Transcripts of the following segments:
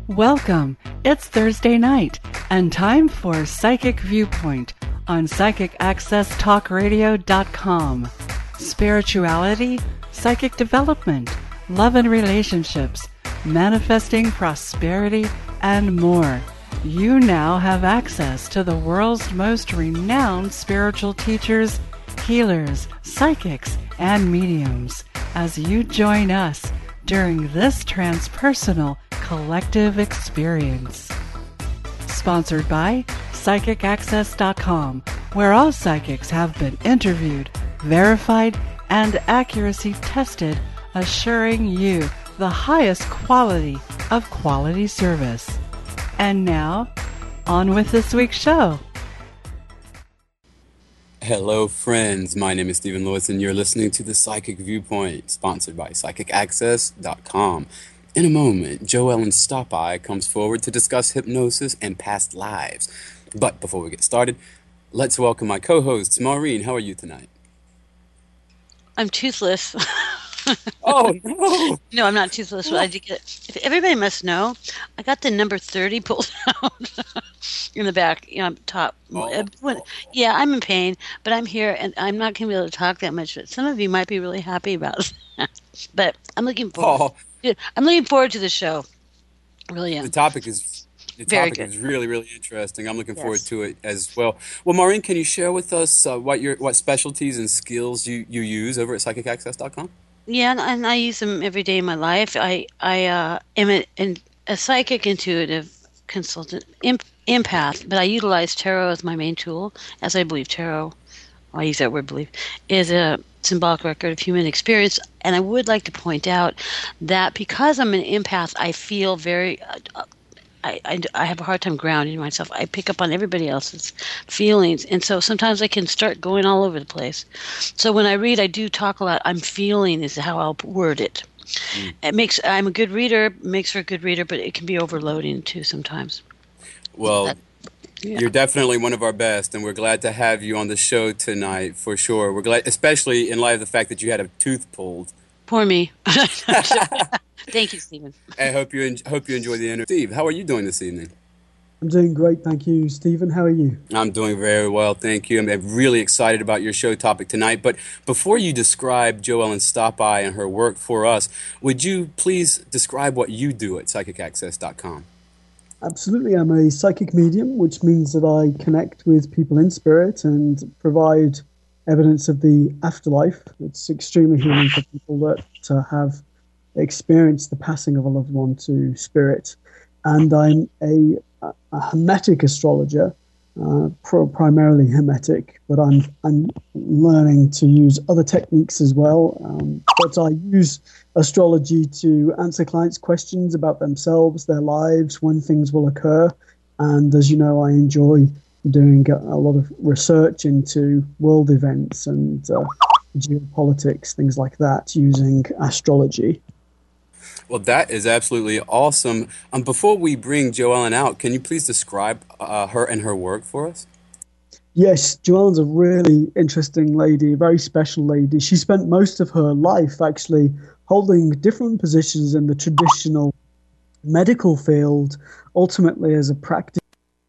Welcome. It's Thursday night and time for Psychic Viewpoint on PsychicAccessTalkRadio.com. Spirituality, psychic development, love and relationships, manifesting prosperity, and more. You now have access to the world's most renowned spiritual teachers, healers, psychics, and mediums as you join us during this transpersonal collective experience. Sponsored by PsychicAccess.com, where all psychics have been interviewed, verified, and accuracy tested, assuring you the highest quality of quality service. And now, on with this week's show. Hello, friends. My name is Stephen Lewis, and you're listening to The Psychic Viewpoint, sponsored by PsychicAccess.com. In a moment, Jo Ellen Stop-Eye comes forward to discuss hypnosis and past lives. But before we get started, let's welcome my co-hosts. Maureen, how are you tonight? I'm toothless. Oh, no! No, I'm not toothless. But I did get, everybody must know, I got the number 30 pulled out in the back, top. Yeah, I'm in pain, but I'm here, and I'm not going to be able to talk that much. But some of you might be really happy about that. But I'm looking forward. I'm looking forward to the show. I really am. The topic is really, really interesting. I'm looking forward to it as well. Well, Maureen, can you share with us what specialties and skills you use over at PsychicAccess.com? Yeah, and I use them every day in my life. I am a psychic intuitive consultant, empath, but I utilize tarot as my main tool, as I believe tarot, I use that word believe, is a symbolic record of human experience. And I would like to point out that because I'm an empath, I feel very... I have a hard time grounding myself. I pick up on everybody else's feelings, and so sometimes I can start going all over the place. So when I read, I do talk a lot. I'm feeling is how I'll word it. I'm a good reader, makes for a good reader, but it can be overloading too sometimes. Well, You're definitely one of our best, and we're glad to have you on the show tonight for sure. We're glad, especially in light of the fact that you had a tooth pulled. Poor me. Thank you, Stephen. I hope you enjoy the interview. Steve, how are you doing this evening? I'm doing great, thank you, Stephen. How are you? I'm doing very well, thank you. I'm really excited about your show topic tonight. But before you describe Jo Ellen Stop-Eye and her work for us, would you please describe what you do at PsychicAccess.com? Absolutely. I'm a psychic medium, which means that I connect with people in spirit and provide evidence of the afterlife. It's extremely healing for people that have experienced the passing of a loved one to spirit. And I'm a Hermetic astrologer, primarily Hermetic, but I'm learning to use other techniques as well. But I use astrology to answer clients' questions about themselves, their lives, when things will occur. And as you know, I enjoy doing a lot of research into world events and geopolitics, things like that, using astrology. Well, that is absolutely awesome. Before we bring Jo Ellen out, can you please describe her and her work for us? Yes, Jo Ellen's a really interesting lady, a very special lady. She spent most of her life actually holding different positions in the traditional medical field, ultimately as a practice,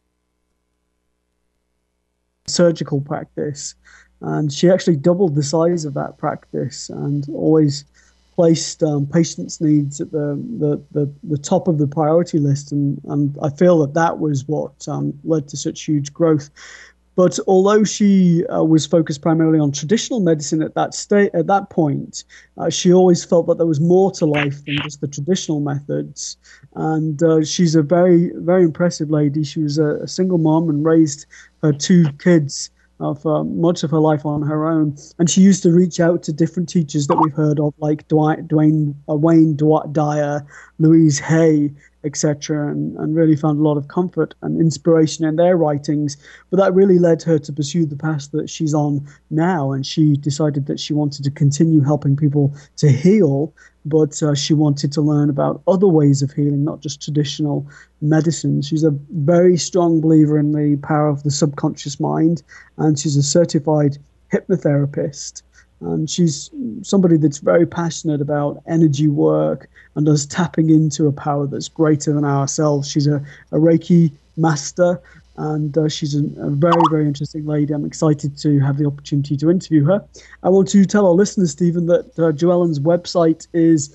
surgical practice. And she actually doubled the size of that practice and always placed patients' needs at the top of the priority list, and I feel that was what led to such huge growth. But although she was focused primarily on traditional medicine at that point, she always felt that there was more to life than just the traditional methods. And she's a very, very impressive lady. She was a single mom and raised her two kids for much of her life on her own, and she used to reach out to different teachers that we've heard of, like Wayne Dyer, Louise Hay, etc., and really found a lot of comfort and inspiration in their writings. But that really led her to pursue the path that she's on now, and she decided that she wanted to continue helping people to heal, but she wanted to learn about other ways of healing, not just traditional medicine. She's a very strong believer in the power of the subconscious mind, and she's a certified hypnotherapist. And she's somebody that's very passionate about energy work and us tapping into a power that's greater than ourselves. She's a Reiki master, and she's a very, very interesting lady. I'm excited to have the opportunity to interview her. I want to tell our listeners, Stephen, that Joellen's website is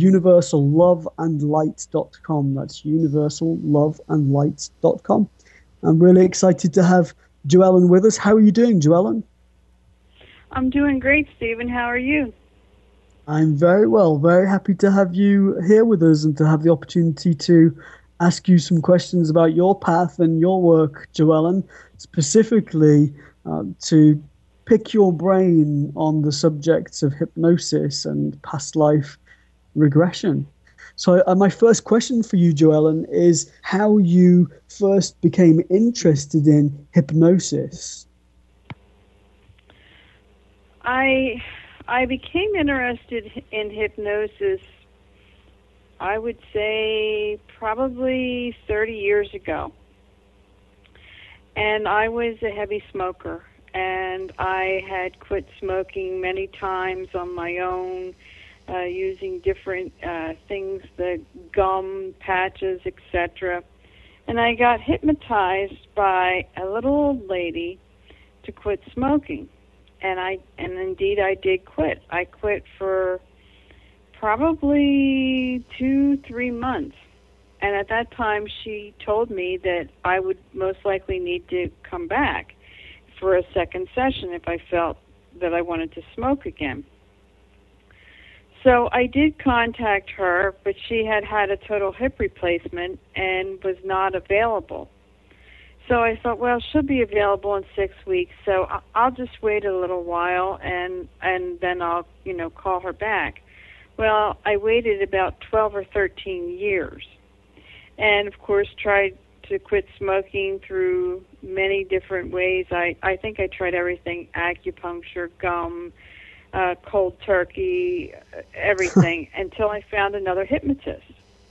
universalloveandlight.com. That's universalloveandlight.com. I'm really excited to have Joellen with us. How are you doing, Joellen? I'm doing great, Stephen. How are you? I'm very well. Very happy to have you here with us and to have the opportunity to ask you some questions about your path and your work, Joellen, specifically to pick your brain on the subjects of hypnosis and past life regression. So my first question for you, Joellen, is how you first became interested in hypnosis. I became interested in hypnosis, I would say, probably 30 years ago. And I was a heavy smoker, and I had quit smoking many times on my own, using different things, the gum, patches, etc. And I got hypnotized by a little old lady to quit smoking. And indeed I did quit. I quit for probably 2-3 months. And at that time she told me that I would most likely need to come back for a second session if I felt that I wanted to smoke again. So I did contact her, but she had a total hip replacement and was not available. So I thought, well, she'll be available in 6 weeks, so I'll just wait a little while and then I'll, call her back. Well, I waited about 12 or 13 years, and of course tried to quit smoking through many different ways. I think I tried everything: acupuncture, gum, cold turkey, everything, until I found another hypnotist.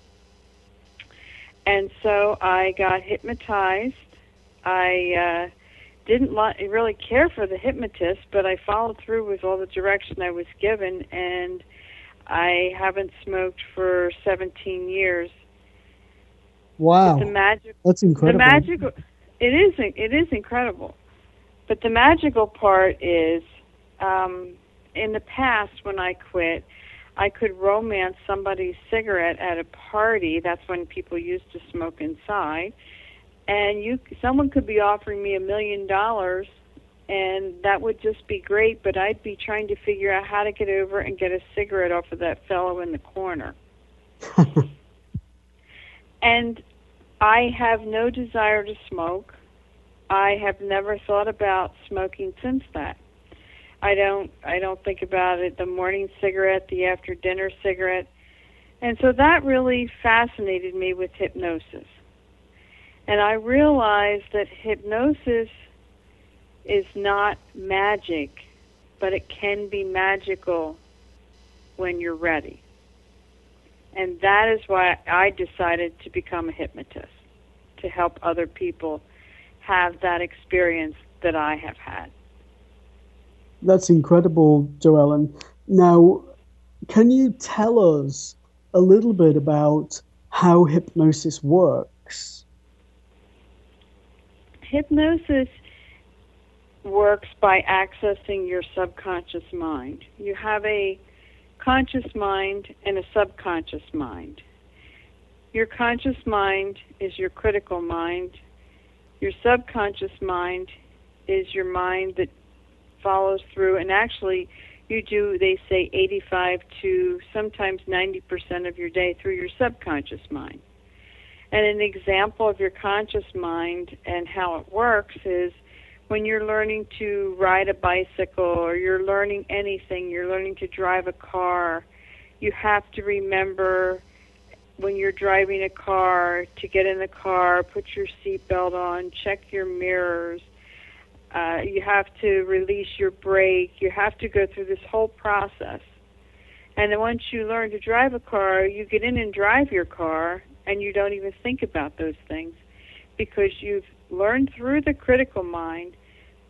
And so I got hypnotized. I didn't really care for the hypnotist, but I followed through with all the direction I was given, and I haven't smoked for 17 years. Wow, that's incredible. It is incredible. But the magical part is, in the past when I quit, I could romance somebody's cigarette at a party. That's when people used to smoke inside. And someone could be offering me $1 million, and that would just be great, but I'd be trying to figure out how to get over and get a cigarette off of that fellow in the corner. And I have no desire to smoke. I have never thought about smoking since that. I don't think about it, the morning cigarette, the after dinner cigarette. And so that really fascinated me with hypnosis. And I realized that hypnosis is not magic, but it can be magical when you're ready. And that is why I decided to become a hypnotist, to help other people have that experience that I have had. That's incredible, Joellen. Now, can you tell us a little bit about how hypnosis works? Hypnosis works by accessing your subconscious mind. You have a conscious mind and a subconscious mind. Your conscious mind is your critical mind. Your subconscious mind is your mind that follows through, and actually you do, they say, 85 to sometimes 90% of your day through your subconscious mind. And an example of your conscious mind and how it works is when you're learning to ride a bicycle, or you're learning anything, you're learning to drive a car, you have to remember when you're driving a car to get in the car, put your seatbelt on, check your mirrors. You have to release your brake. You have to go through this whole process. And then once you learn to drive a car, you get in and drive your car, and you don't even think about those things because you've learned through the critical mind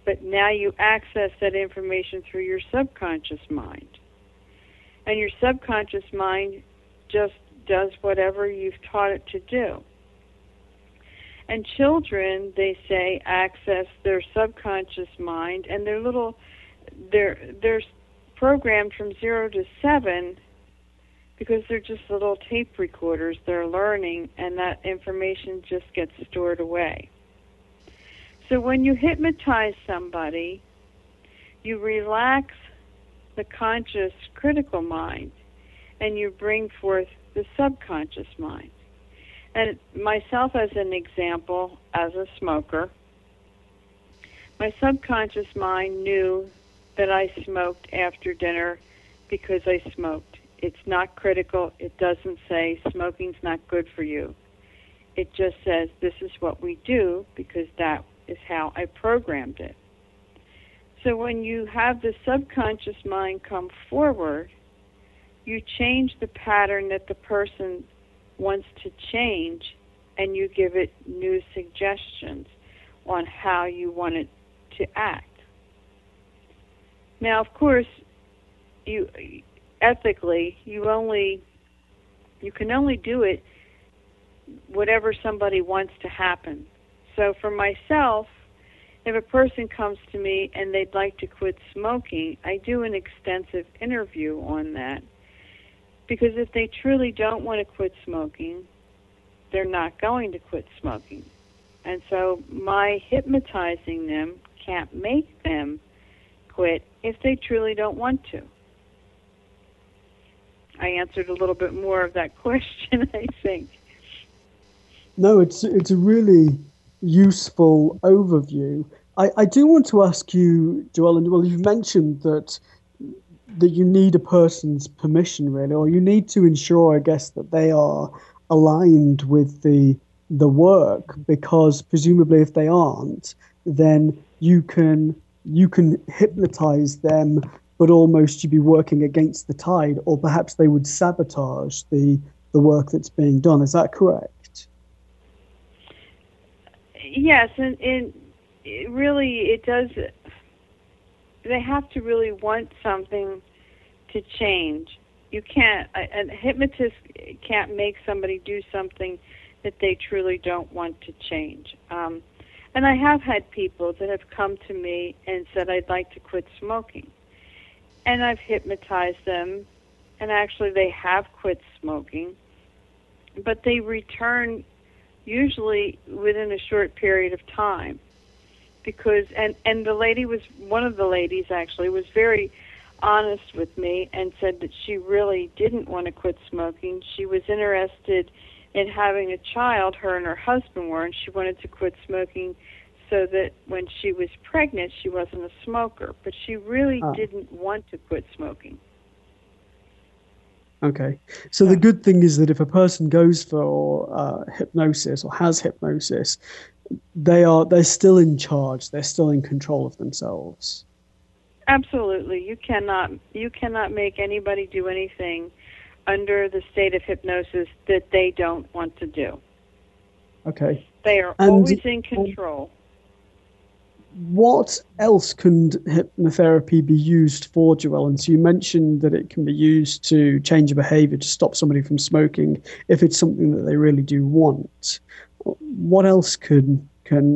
but now you access that information through your subconscious mind. And your subconscious mind just does whatever you've taught it to do. And children, they say, access their subconscious mind, and they're programmed from 0 to 7 because they're just little tape recorders. They're learning, and that information just gets stored away. So when you hypnotize somebody, you relax the conscious critical mind, and you bring forth the subconscious mind. And myself as an example, as a smoker, my subconscious mind knew that I smoked after dinner because I smoked. It's not critical. It doesn't say smoking's not good for you. It just says this is what we do because that is how I programmed it. So when you have the subconscious mind come forward, you change the pattern that the person wants to change, and you give it new suggestions on how you want it to act. Now, of course, ethically, you can only do it whatever somebody wants to happen. So for myself, if a person comes to me and they'd like to quit smoking, I do an extensive interview on that. Because if they truly don't want to quit smoking, they're not going to quit smoking. And so my hypnotizing them can't make them quit if they truly don't want to. I answered a little bit more of that question, I think. No, it's a really useful overview. I do want to ask you, Joellen, well, you've mentioned that you need a person's permission, really, or you need to ensure, I guess, that they are aligned with the work, because presumably if they aren't, then you can hypnotize them, but almost you'd be working against the tide, or perhaps they would sabotage the work that's being done. Is that correct? Yes, and it does. They have to really want something to change. You can't, a hypnotist can't make somebody do something that they truly don't want to change. And I have had people that have come to me and said, I'd like to quit smoking. And I've hypnotized them, and actually they have quit smoking, but they return usually within a short period of time. Because and the lady was, one of the ladies actually was very honest with me and said that she really didn't want to quit smoking. She was interested in having a child, her and her husband were, and she wanted to quit smoking so that when she was pregnant she wasn't a smoker. But she really didn't want to quit smoking. Okay. So the good thing is that if a person goes for hypnosis or has hypnosis, they're still in charge. They're still in control of themselves. Absolutely. You cannot make anybody do anything under the state of hypnosis that they don't want to do. Okay. They are always in control. What else can hypnotherapy be used for, Joellen? So you mentioned that it can be used to change a behavior, to stop somebody from smoking, if it's something that they really do want. What else can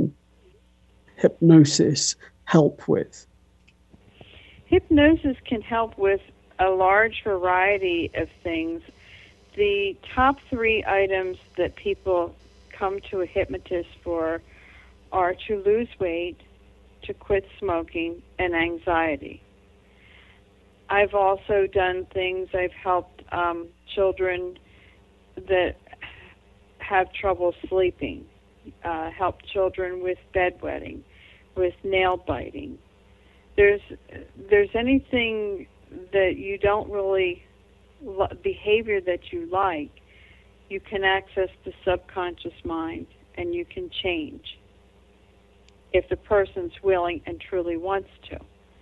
hypnosis help with? Hypnosis can help with a large variety of things. The top 3 items that people come to a hypnotist for are to lose weight, to quit smoking, and anxiety. I've also done things, I've helped children that have trouble sleeping, helped children with bedwetting, with nail biting. There's anything that you don't really, behavior that you like, you can access the subconscious mind and you can change if the person's willing and truly wants to.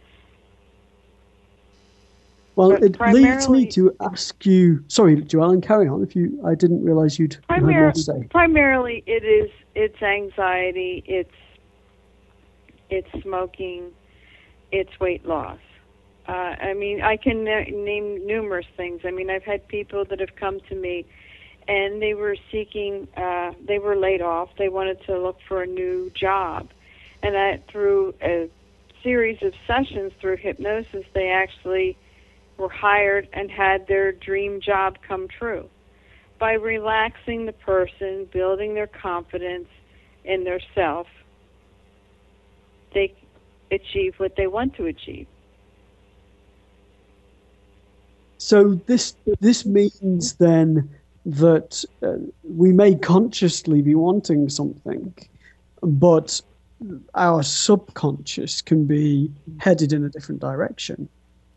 Well, it leads me to ask you. Sorry, Joellen, carry on. I didn't realize you'd had more to say. Primarily, it's anxiety. it's smoking, it's weight loss. I mean, I can name numerous things. I mean, I've had people that have come to me and they were seeking, they were laid off. They wanted to look for a new job. And through a series of sessions through hypnosis, they actually were hired and had their dream job come true. By relaxing the person, building their confidence in their self, they achieve what they want to achieve. So this means then that we may consciously be wanting something, but our subconscious can be headed in a different direction.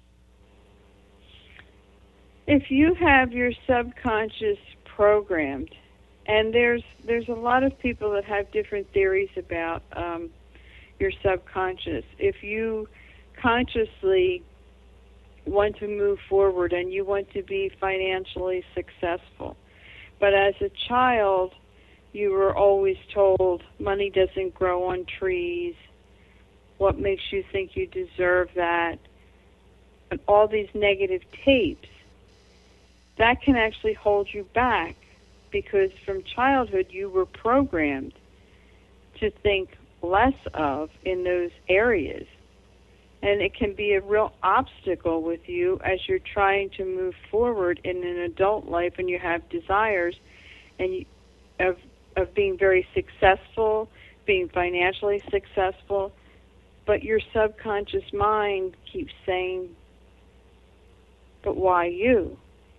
If you have your subconscious programmed, and there's a lot of people that have different theories about your subconscious. If you consciously want to move forward and you want to be financially successful, but as a child you were always told money doesn't grow on trees, what makes you think you deserve that, and all these negative tapes, that can actually hold you back, because from childhood you were programmed to think less of in those areas. And it can be a real obstacle with you as you're trying to move forward in an adult life and you have desires and of being very successful, being financially successful, but your subconscious mind keeps saying, but why you?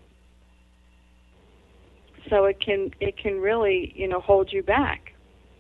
So it can really, hold you back.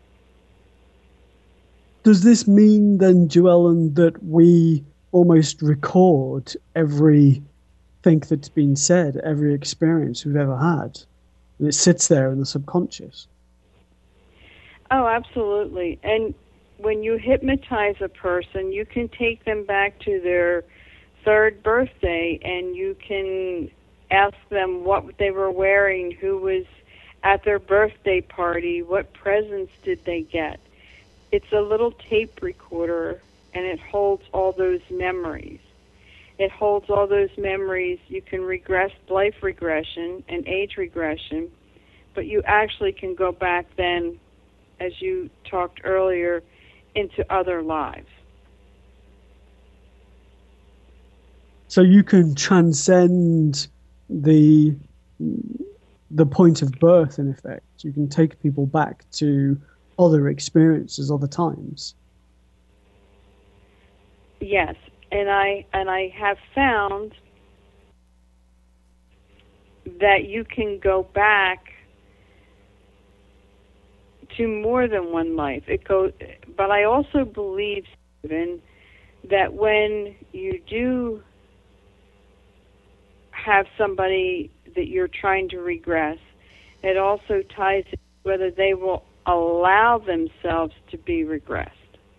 Does this mean then, Joellen, that we almost record everything that's been said, every experience we've ever had, and it sits there in the subconscious? Oh, absolutely. And when you hypnotize a person, you can take them back to their 3rd birthday, and you can ask them what they were wearing, who was at their birthday party, what presents did they get. It's a little tape recorder, and it holds all those memories. It holds all those memories. You can regress life regression and age regression, but you actually can go back then, as you talked earlier, into other lives. So you can transcend the point of birth, in effect. You can take people back to other experiences, other times. Yes, and I have found that you can go back to more than one life. But I also believe, Stephen, that when you do have somebody that you're trying to regress, it also ties in whether they will allow themselves to be regressed.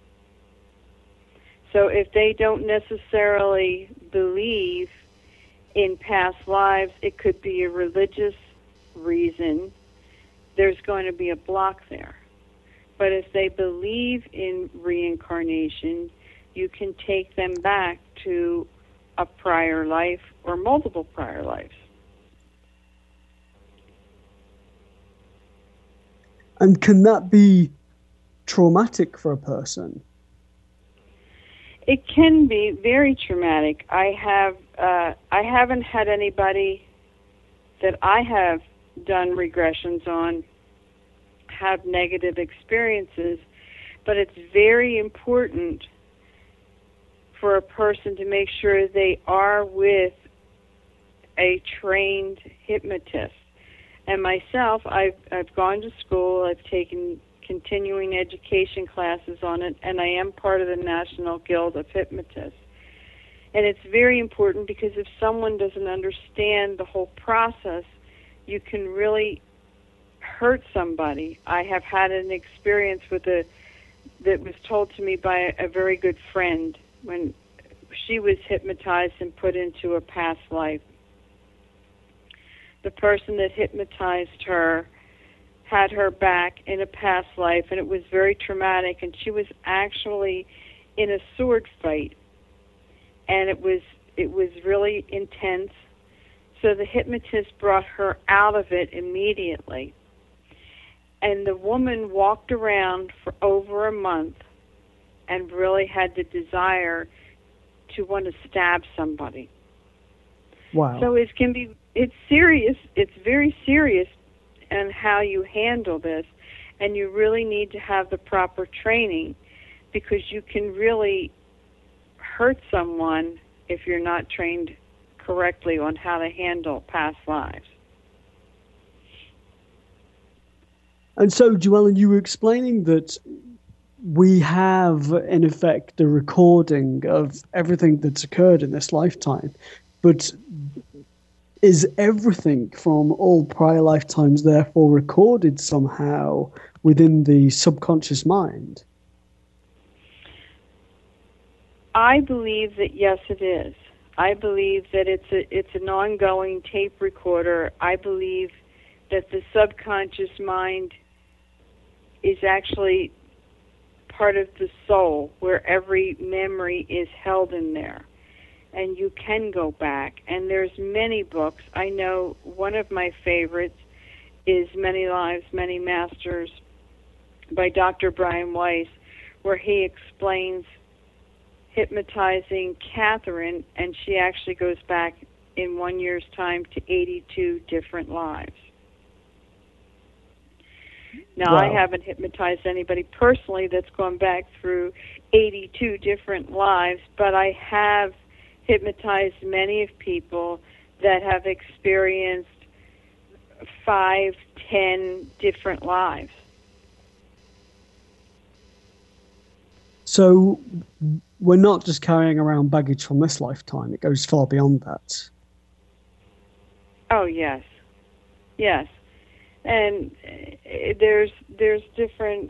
So if they don't necessarily believe in past lives, it could be a religious reason, there's going to be a block there. But if they believe in reincarnation, you can take them back to a prior life or multiple prior lives. And can that be traumatic for a person? It can be very traumatic. I haven't had anybody that I have done regressions on have negative experiences, but it's very important for a person to make sure they are with a trained hypnotist. And myself, I've gone to school, I've taken continuing education classes on it, and I am part of the National Guild of Hypnotists. And it's very important because if someone doesn't understand the whole process, you can really hurt somebody. I have had an experience that was told to me by a very good friend when she was hypnotized and put into a past life. The person that hypnotized her had her back in a past life, and it was very traumatic, and she was actually in a sword fight, and it was really intense. So the hypnotist brought her out of it immediately. And the woman walked around for over a month and really had the desire to want to stab somebody. Wow. So it's serious. It's very serious in how you handle this, and you really need to have the proper training, because you can really hurt someone if you're not trained correctly on how to handle past lives. And so, Joellen, you were explaining that we have, in effect, a recording of everything that's occurred in this lifetime. But is everything from all prior lifetimes therefore recorded somehow within the subconscious mind? I believe that yes, it is. I believe that it's an ongoing tape recorder. I believe that the subconscious mind is actually part of the soul, where every memory is held in there. And you can go back. And there's many books. I know one of my favorites is Many Lives, Many Masters by Dr. Brian Weiss, where he explains hypnotizing Catherine, and she actually goes back in 1 year's time to 82 different lives. Now, Wow. I haven't hypnotized anybody personally that's gone back through 82 different lives, but I have hypnotized many of people that have experienced 5, 10 different lives. So we're not just carrying around baggage from this lifetime. It goes far beyond that. Oh, yes. Yes. And there's different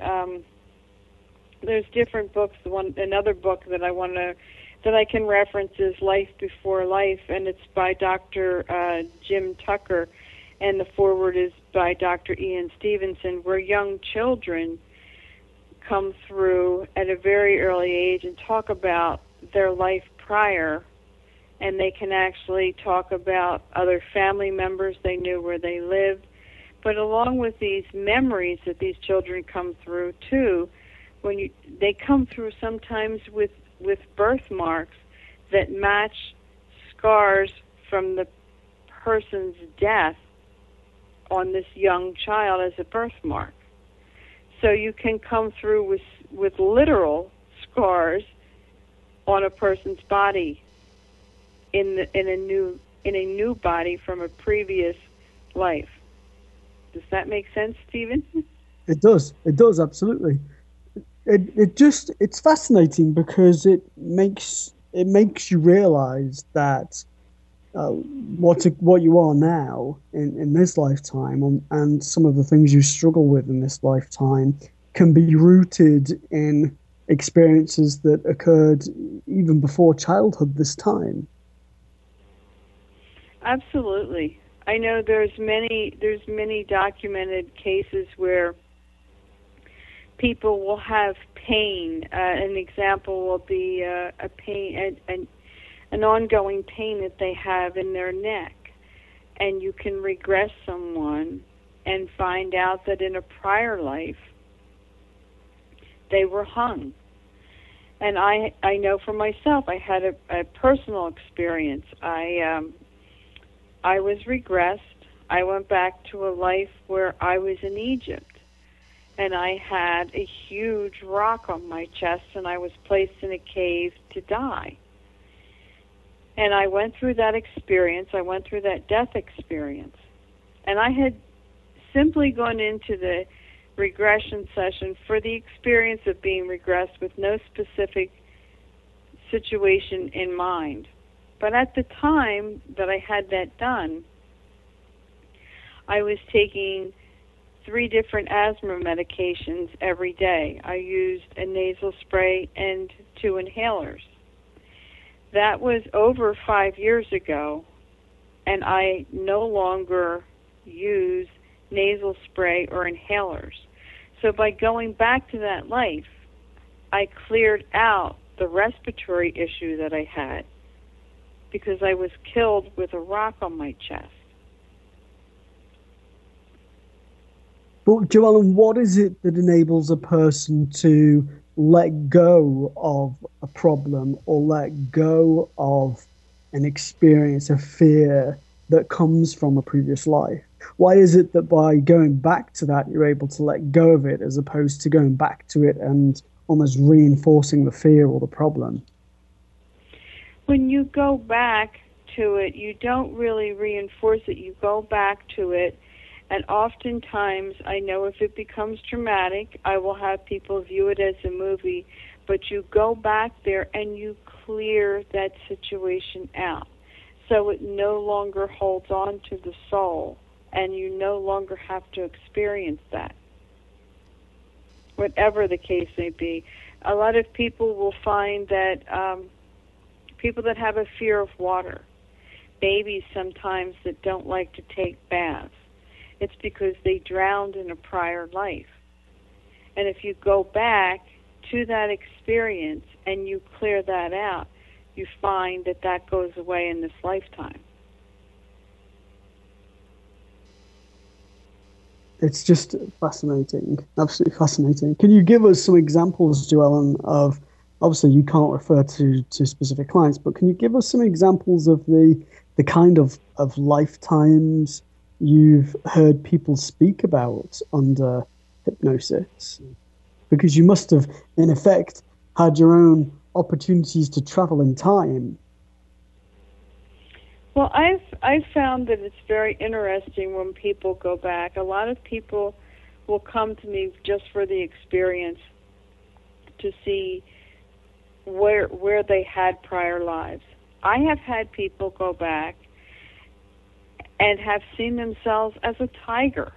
books. Another book that I can reference is Life Before Life, and it's by Dr. Jim Tucker, and the foreword is by Dr. Ian Stevenson, where young children come through at a very early age and talk about their life prior, and they can actually talk about other family members they knew, where they lived. But along with these memories that these children come through too, they come through sometimes with birthmarks that match scars from the person's death on this young child as a birthmark. So you can come through with literal scars on a person's body in a new body from a previous life. Does that make sense, Stephen? It does. It does, absolutely. It's fascinating because it makes you realize that what you are now in this lifetime, and some of the things you struggle with in this lifetime, can be rooted in experiences that occurred even before childhood this time. Absolutely. I know there's many documented cases where people will have pain. An example will be a pain, an ongoing pain that they have in their neck, and you can regress someone and find out that in a prior life they were hung. And I know for myself, I had a personal experience. I was regressed. I went back to a life where I was in Egypt, and I had a huge rock on my chest, and I was placed in a cave to die. And I went through that experience. I went through that death experience. And I had simply gone into the regression session for the experience of being regressed with no specific situation in mind. But at the time that I had that done, I was taking 3 different asthma medications every day. I used a nasal spray and 2 inhalers. That was over 5 years ago, and I no longer use nasal spray or inhalers. So by going back to that life, I cleared out the respiratory issue that I had because I was killed with a rock on my chest. But Joellen, what is it that enables a person to let go of a problem or let go of an experience, a fear that comes from a previous life? Why is it that by going back to that, you're able to let go of it as opposed to going back to it and almost reinforcing the fear or the problem? When you go back to it, you don't really reinforce it. You go back to it, and oftentimes, I know if it becomes traumatic, I will have people view it as a movie, but you go back there and you clear that situation out. So it no longer holds on to the soul, and you no longer have to experience that, whatever the case may be. A lot of people will find that people that have a fear of water, babies sometimes that don't like to take baths, it's because they drowned in a prior life. And if you go back to that experience and you clear that out, you find that that goes away in this lifetime. It's just fascinating, absolutely fascinating. Can you give us some examples, Joellen, of, obviously you can't refer to specific clients, but can you give us some examples of the kind of lifetimes you've heard people speak about under hypnosis? Because you must have, in effect, had your own opportunities to travel in time. Well, I've found that it's very interesting when people go back. A lot of people will come to me just for the experience to see where they had prior lives. I have had people go back and have seen themselves as a tiger.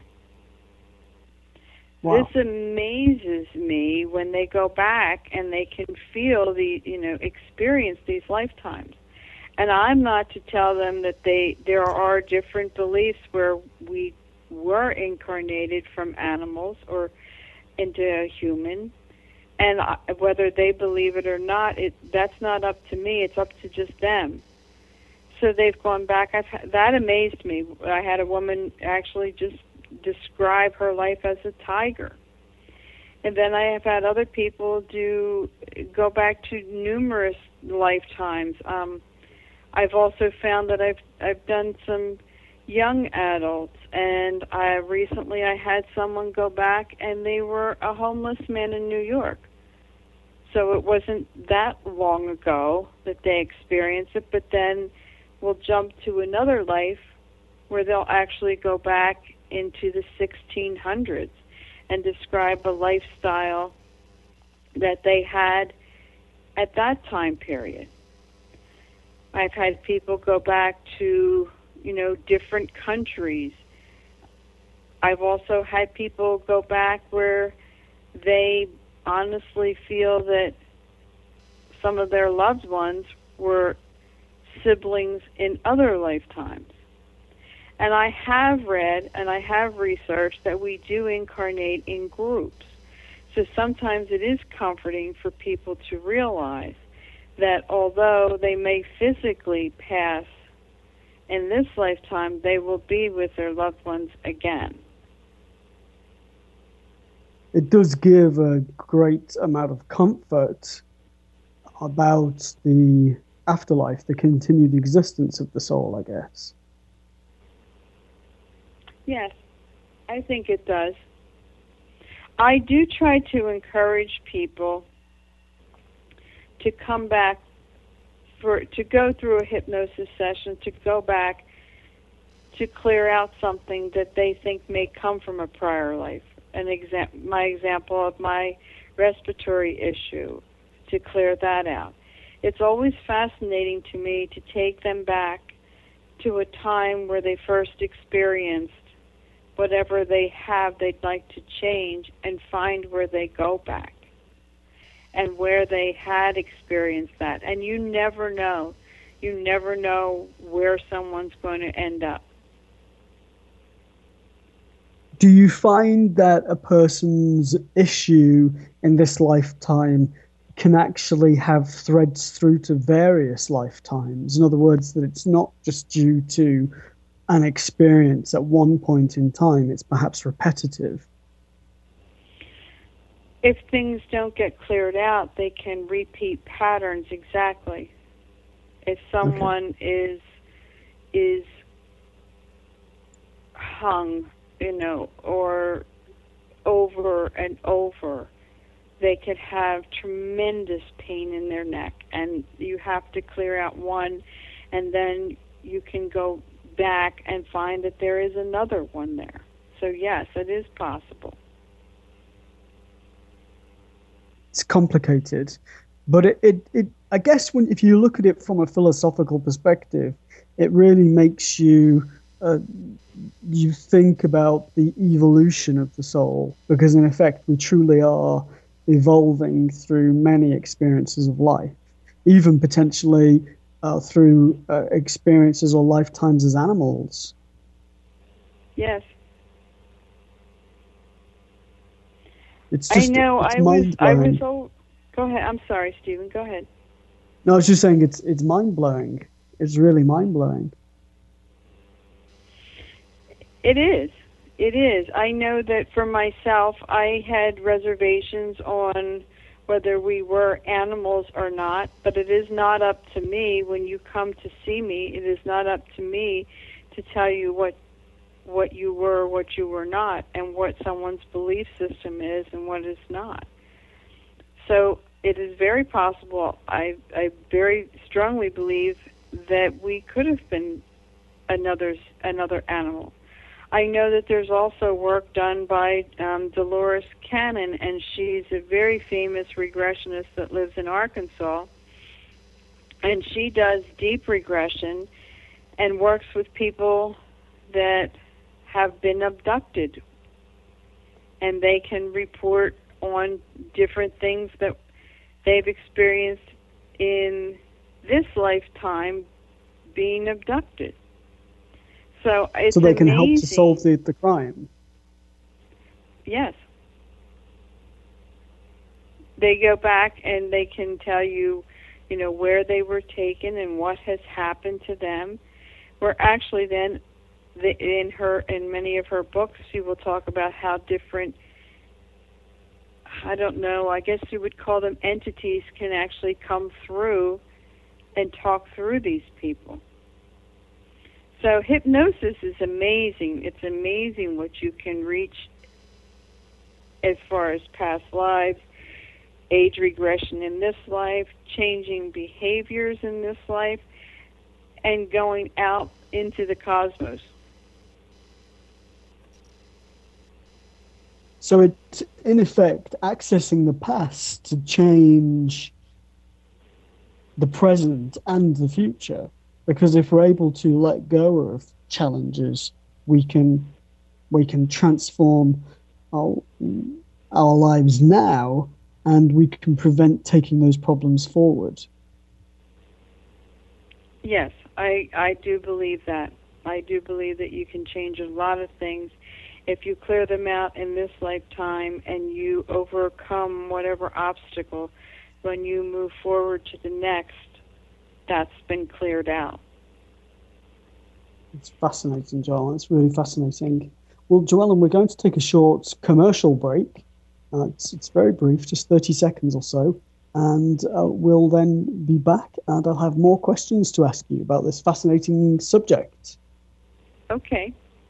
Wow. This amazes me when they go back and they can feel experience these lifetimes. And I'm not to tell them that there are different beliefs where we were incarnated from animals or into a human, and whether they believe it or not, that's not up to me. It's up to just them. So they've gone back. That amazed me. I had a woman actually just describe her life as a tiger. And then I have had other people go back to numerous lifetimes. I've also found that I've done some young adults, and recently I had someone go back and they were a homeless man in New York. So it wasn't that long ago that they experienced it, but then we'll jump to another life where they'll actually go back into the 1600s and describe a lifestyle that they had at that time period. I've had people go back to, different countries. I've also had people go back where they honestly feel that some of their loved ones were siblings in other lifetimes. And I have read and I have researched that we do incarnate in groups. So sometimes it is comforting for people to realize that although they may physically pass in this lifetime, they will be with their loved ones again. It does give a great amount of comfort about the afterlife, the continued existence of the soul, I guess. Yes, I think it does. I do try to encourage people to come back to go through a hypnosis session, to go back to clear out something that they think may come from a prior life. My example of my respiratory issue, to clear that out. It's always fascinating to me to take them back to a time where they first experienced whatever they have they'd like to change and find where they go back and where they had experienced that. And you never know. You never know where someone's going to end up. Do you find that a person's issue in this lifetime can actually have threads through to various lifetimes. In other words, that it's not just due to an experience at one point in time, it's perhaps repetitive. If things don't get cleared out, they can repeat patterns exactly. If someone is hung, or over and over, they could have tremendous pain in their neck, and you have to clear out one, and then you can go back and find that there is another one there. So yes, it is possible. It's complicated, but it I guess if you look at it from a philosophical perspective, it really makes you think about the evolution of the soul, because in effect we truly are evolving through many experiences of life, even potentially through experiences or lifetimes as animals. Yes. It's just, I know. Go ahead. I'm sorry, Stephen. Go ahead. No, I was just saying it's mind-blowing. It's really mind-blowing. It is. It is. I know that for myself, I had reservations on whether we were animals or not, but it is not up to me when you come to see me. It is not up to me to tell you what you were, what you were not, and what someone's belief system is and what is not. So it is very possible, I very strongly believe, that we could have been another animal. I know that there's also work done by Dolores Cannon, and she's a very famous regressionist that lives in Arkansas, and she does deep regression and works with people that have been abducted, and they can report on different things that they've experienced in this lifetime being abducted. So it's they can amazing. help to solve the crime. Yes. They go back and they can tell you, where they were taken and what has happened to them. Where actually then, in many of her books, she will talk about how different, I don't know, I guess you would call them entities, can actually come through and talk through these people. So hypnosis is amazing. It's amazing what you can reach as far as past lives, age regression in this life, changing behaviors in this life, and going out into the cosmos. So it's, in effect, accessing the past to change the present and the future. Because if we're able to let go of challenges, we can transform our lives now, and we can prevent taking those problems forward. Yes, I do believe that. I do believe that you can change a lot of things if you clear them out in this lifetime and you overcome whatever obstacle. When you move forward to the next, that's been cleared out. It's fascinating, Joel. It's really fascinating. Well, Joellen, we're going to take a short commercial break. It's very brief, just 30 seconds or so. And we'll then be back, and I'll have more questions to ask you about this fascinating subject. Okay.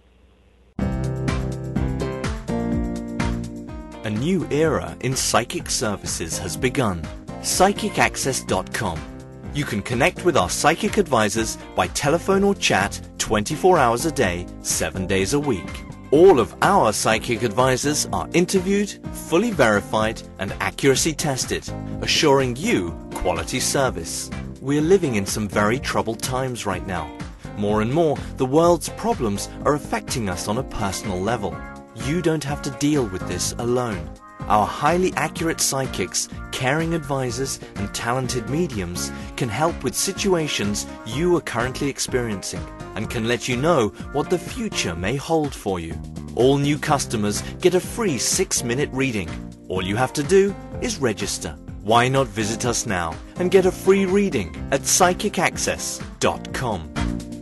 A new era in psychic services has begun. PsychicAccess.com. You can connect with our psychic advisors by telephone or chat 24 hours a day, 7 days a week. All of our psychic advisors are interviewed, fully verified, and accuracy tested, assuring you quality service. We're living in some very troubled times right now. More and more, the world's problems are affecting us on a personal level. You don't have to deal with this alone. Our highly accurate psychics, caring advisors, and talented mediums can help with situations you are currently experiencing and can let you know what the future may hold for you. All new customers get a free 6-minute reading. All you have to do is register. Why not visit us now and get a free reading at psychicaccess.com.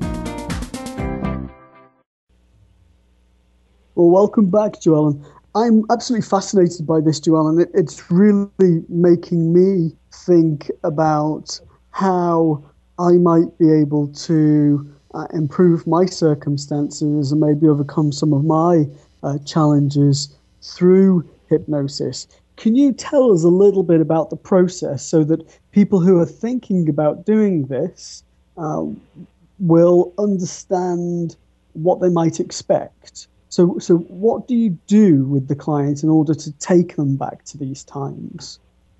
Well, welcome back, Joellen. I'm absolutely fascinated by this, Joellen. It's really making me think about how I might be able to improve my circumstances and maybe overcome some of my challenges through hypnosis. Can you tell us a little bit about the process so that people who are thinking about doing this will understand what they might expect? So what do you do with the client in order to take them back to these times?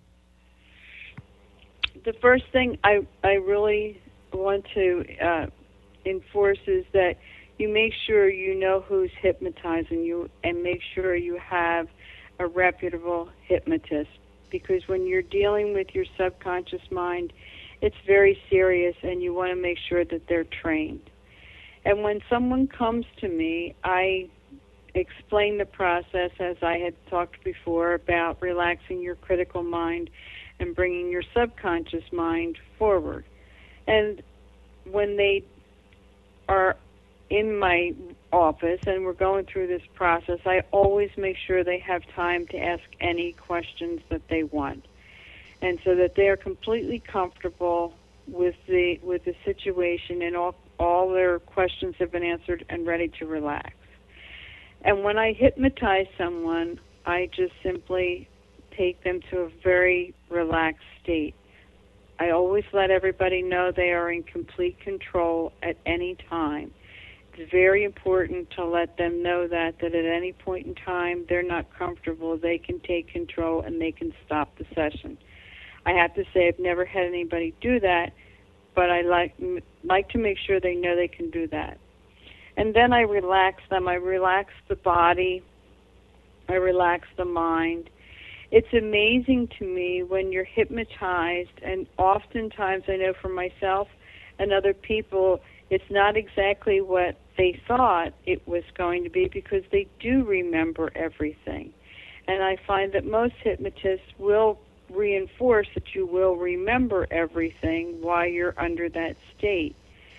The first thing I really want to enforce is that you make sure you know who's hypnotizing you and make sure you have a reputable hypnotist, because when you're dealing with your subconscious mind, it's very serious and you want to make sure that they're trained. And when someone comes to me, I explain the process as I had talked before about relaxing your critical mind and bringing your subconscious mind forward. And when they are in my office and we're going through this process, I always make sure they have time to ask any questions that they want, and so that they are completely comfortable with the situation and all their questions have been answered and ready to relax. And when I hypnotize someone, I just simply take them to a very relaxed state. I always let everybody know they are in complete control at any time. It's very important to let them know that at any point in time they're not comfortable, they can take control and they can stop the session. I have to say I've never had anybody do that, but I like to make sure they know they can do that. And then I relax them. I relax the body. I relax the mind. It's amazing to me when you're hypnotized, and oftentimes I know for myself and other people, it's not exactly what they thought it was going to be, because they do remember everything. And I find that most hypnotists will reinforce that you will remember everything while you're under that state.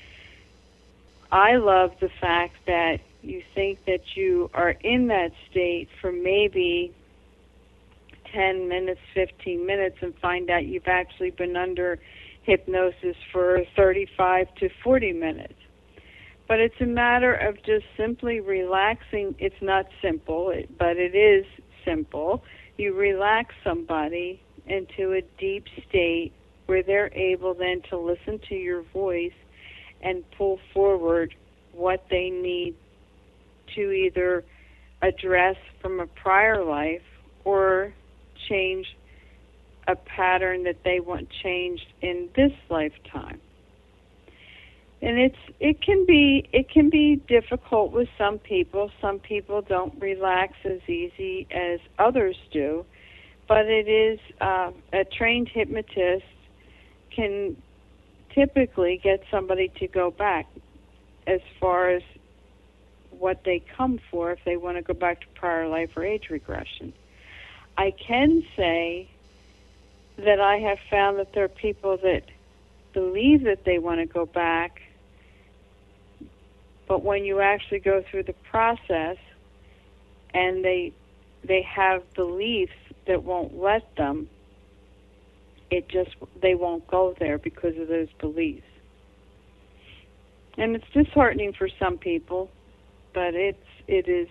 I love the fact that you think that you are in that state for maybe 10 minutes, 15 minutes, and find out you've actually been under hypnosis for 35 to 40 minutes. But it's a matter of just simply relaxing. It's not simple, but it is simple. You relax somebody into a deep state where they're able then to listen to your voice and pull forward what they need to either address from a prior life or change a pattern that they want changed in this lifetime. And it can be difficult with some people. Some people don't relax as easy as others do, but it is a trained hypnotist can typically get somebody to go back as far as what they come for if they want to go back to prior life or age regression. I can say that I have found that there are people that believe that they want to go back, but when you actually go through the process and they have beliefs that won't let them, they won't go there because of those beliefs. And it's disheartening for some people, but it is,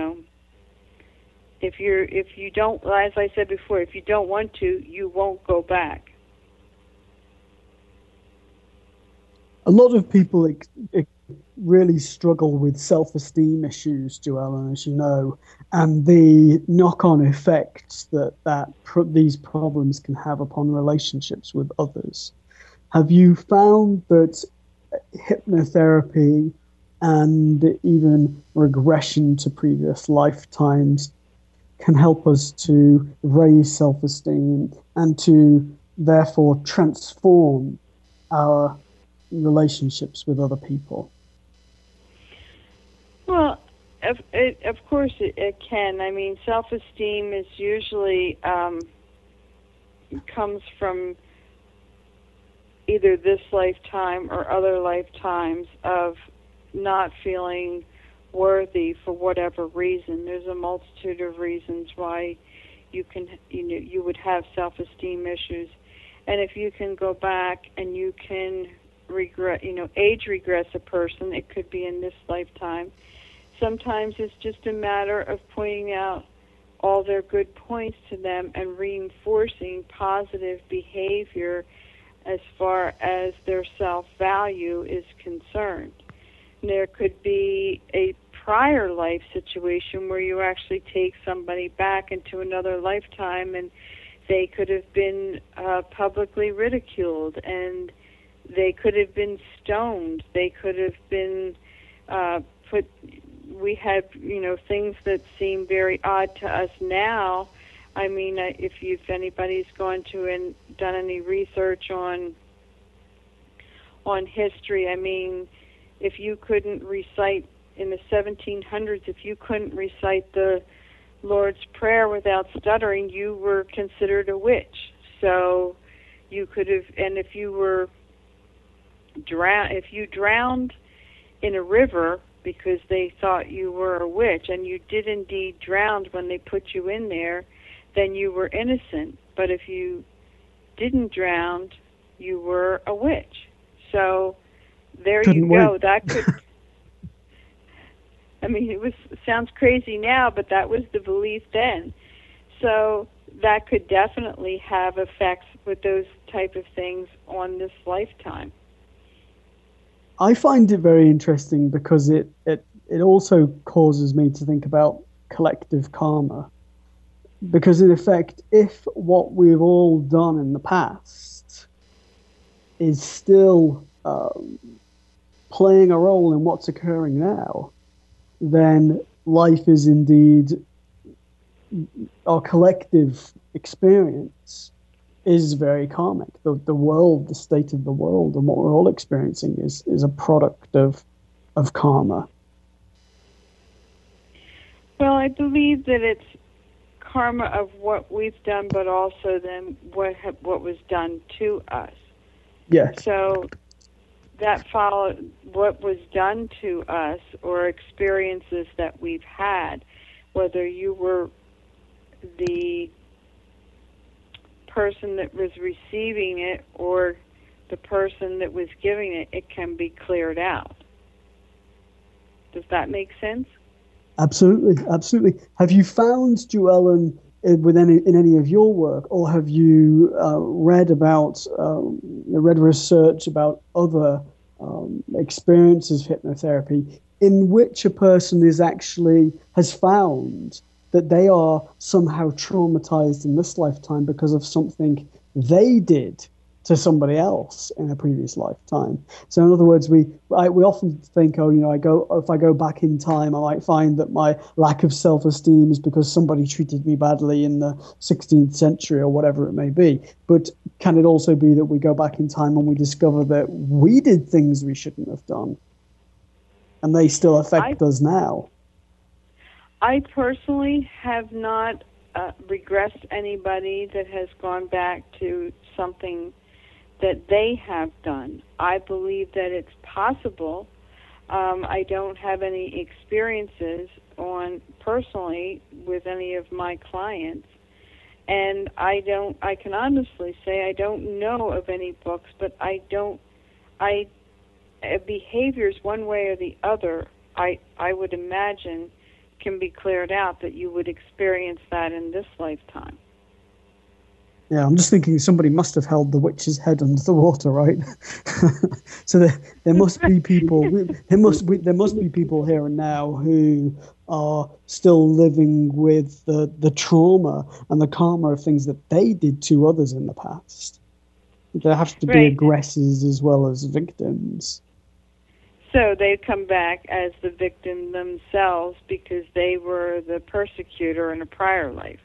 if you don't, as I said before, if you don't want to, you won't go back. A lot of people really struggle with self-esteem issues, Joellen, as you know, and the knock-on effects that these problems can have upon relationships with others. Have you found that hypnotherapy and even regression to previous lifetimes can help us to raise self-esteem and to therefore transform our relationships with other people? Well, of course it can. I mean, self-esteem is usually comes from either this lifetime or other lifetimes of not feeling worthy for whatever reason. There's a multitude of reasons why you would have self-esteem issues. And if you can go back and you can age regress a person, it could be in this lifetime. Sometimes it's just a matter of pointing out all their good points to them and reinforcing positive behavior as far as their self-value is concerned. There could be a prior life situation where you actually take somebody back into another lifetime, and they could have been publicly ridiculed, and they could have been stoned. They could have been put. We have, things that seem very odd to us now. I mean, if anybody's gone to and done any research on history, I mean, if you couldn't recite in the 1700s, if you couldn't recite the Lord's Prayer without stuttering, you were considered a witch. So you could have, and if you drowned in a river because they thought you were a witch, and you did indeed drown when they put you in there, then you were innocent. But if you didn't drown, you were a witch. So there you go. That could. I mean, it sounds crazy now, but that was the belief then. So that could definitely have effects with those type of things on this lifetime. I find it very interesting because it also causes me to think about collective karma. Because in effect, if what we've all done in the past is still playing a role in what's occurring now, then life is indeed, our collective experience is very karmic. The world, the state of the world, and what we're all experiencing is a product of karma. Well, I believe that it's karma of what we've done, but also then what was done to us. Yes. So that followed what was done to us, or experiences that we've had, whether you were the person that was receiving it or the person that was giving it, it can be cleared out. Does that make sense? Absolutely, absolutely. Have you found, Joellen, in any of your work, or have you read research about other experiences of hypnotherapy in which a person has found that they are somehow traumatized in this lifetime because of something they did to somebody else in a previous lifetime? So in other words, we often think, if I go back in time, I might find that my lack of self-esteem is because somebody treated me badly in the 16th century or whatever it may be. But can it also be that we go back in time and we discover that we did things we shouldn't have done, and they still affect us now? I personally have not regressed anybody that has gone back to something that they have done. I believe that it's possible. I don't have any experiences personally with any of my clients, and I can honestly say I don't know of any books, but behaviors one way or the other, I would imagine can be cleared out, that you would experience that in this lifetime. Yeah, I'm just thinking somebody must have held the witch's head under the water, right? So there must be people. There must be people here and now who are still living with the trauma and the karma of things that they did to others in the past. There have to be aggressors as well as victims. So they come back as the victim themselves because they were the persecutor in a prior life.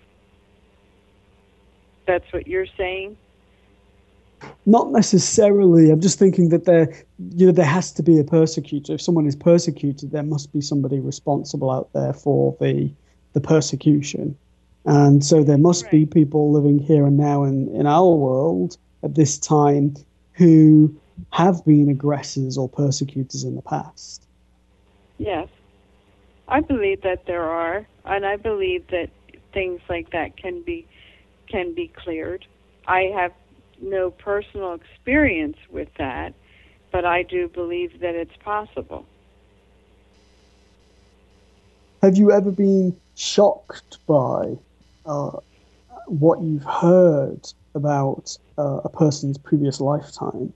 That's what you're saying? Not necessarily. I'm just thinking that there has to be a persecutor. If someone is persecuted, there must be somebody responsible out there for the persecution. And so there must be Right. people living here and now in our world at this time who have been aggressors or persecutors in the past. Yes. I believe that there are, and I believe that things like that can be cleared. I have no personal experience with that, but I do believe that it's possible. Have you ever been shocked by what you've heard about a person's previous lifetime?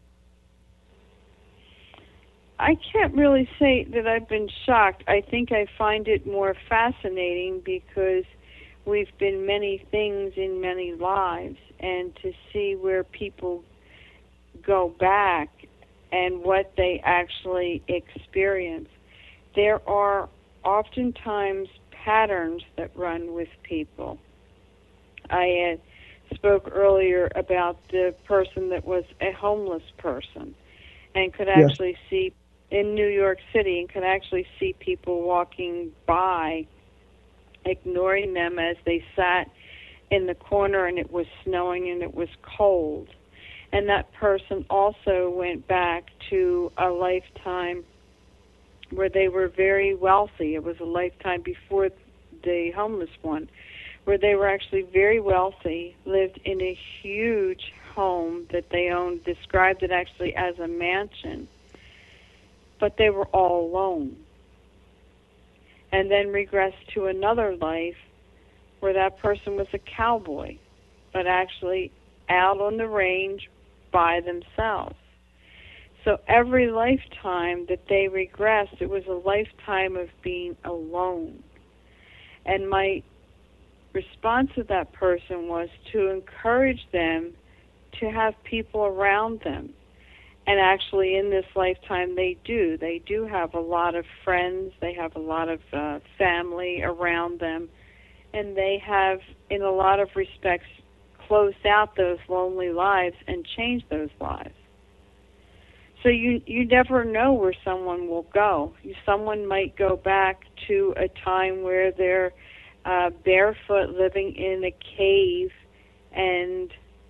I can't really say that I've been shocked. I think I find it more fascinating because we've been many things in many lives, and to see where people go back and what they actually experience. There are oftentimes patterns that run with people. I spoke earlier about the person that was a homeless person and could Yes. actually see in New York City and could actually see people walking by, ignoring them as they sat in the corner and it was snowing and it was cold. And that person also went back to a lifetime where they were very wealthy. It was a lifetime before the homeless one, where they were actually very wealthy, lived in a huge home that they owned, described it actually as a mansion, but they were all alone. And then regressed to another life where that person was a cowboy, but actually out on the range by themselves. So every lifetime that they regressed, it was a lifetime of being alone. And my response to that person was to encourage them to have people around them. And actually in this lifetime they do. They do have a lot of friends. They have a lot of family around them. And they have, in a lot of respects, closed out those lonely lives and changed those lives. So you never know where someone will go. Someone might go back to a time where they're barefoot, living in a cave, and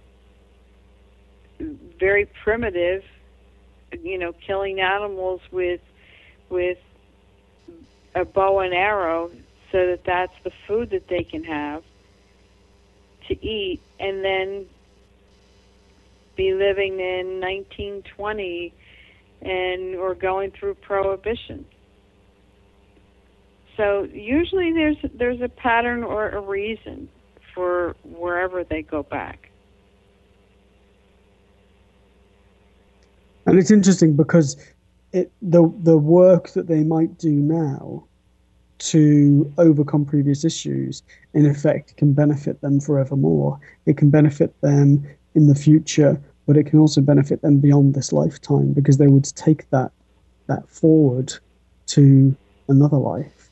very primitive, killing animals with a bow and arrow, so that that's the food that they can have to eat, and then be living in 1920 or going through Prohibition. So usually there's a pattern or a reason for wherever they go back. And it's interesting because the work that they might do now to overcome previous issues, in effect, can benefit them forevermore. It can benefit them in the future, but it can also benefit them beyond this lifetime, because they would take that forward to another life.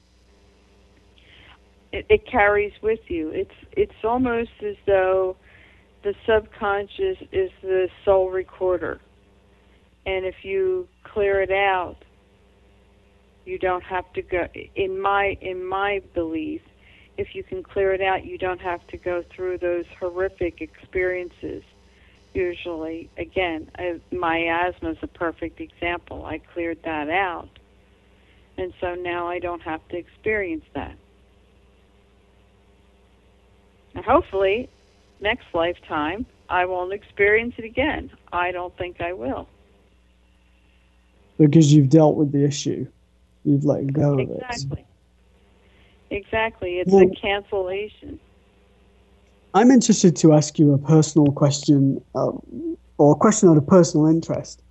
It carries with you. It's almost as though the subconscious is the soul recorder. And if you clear it out, you don't have to go. In my belief, if you can clear it out, you don't have to go through those horrific experiences. Usually, again, my asthma is a perfect example. I cleared that out, and so now I don't have to experience that. And hopefully, next lifetime, I won't experience it again. I don't think I will. Because you've dealt with the issue. You've let go of it. Exactly. It's a cancellation. I'm interested to ask you a personal question, or a question out of personal interest.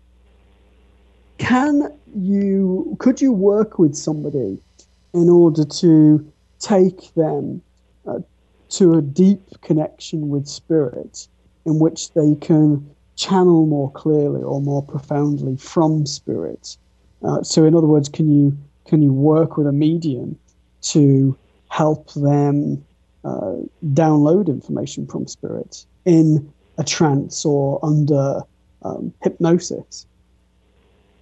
Could you work with somebody in order to take them to a deep connection with spirit, in which they can channel more clearly or more profoundly from spirit? So in other words, can you work with a medium to help them download information from spirit in a trance or under hypnosis?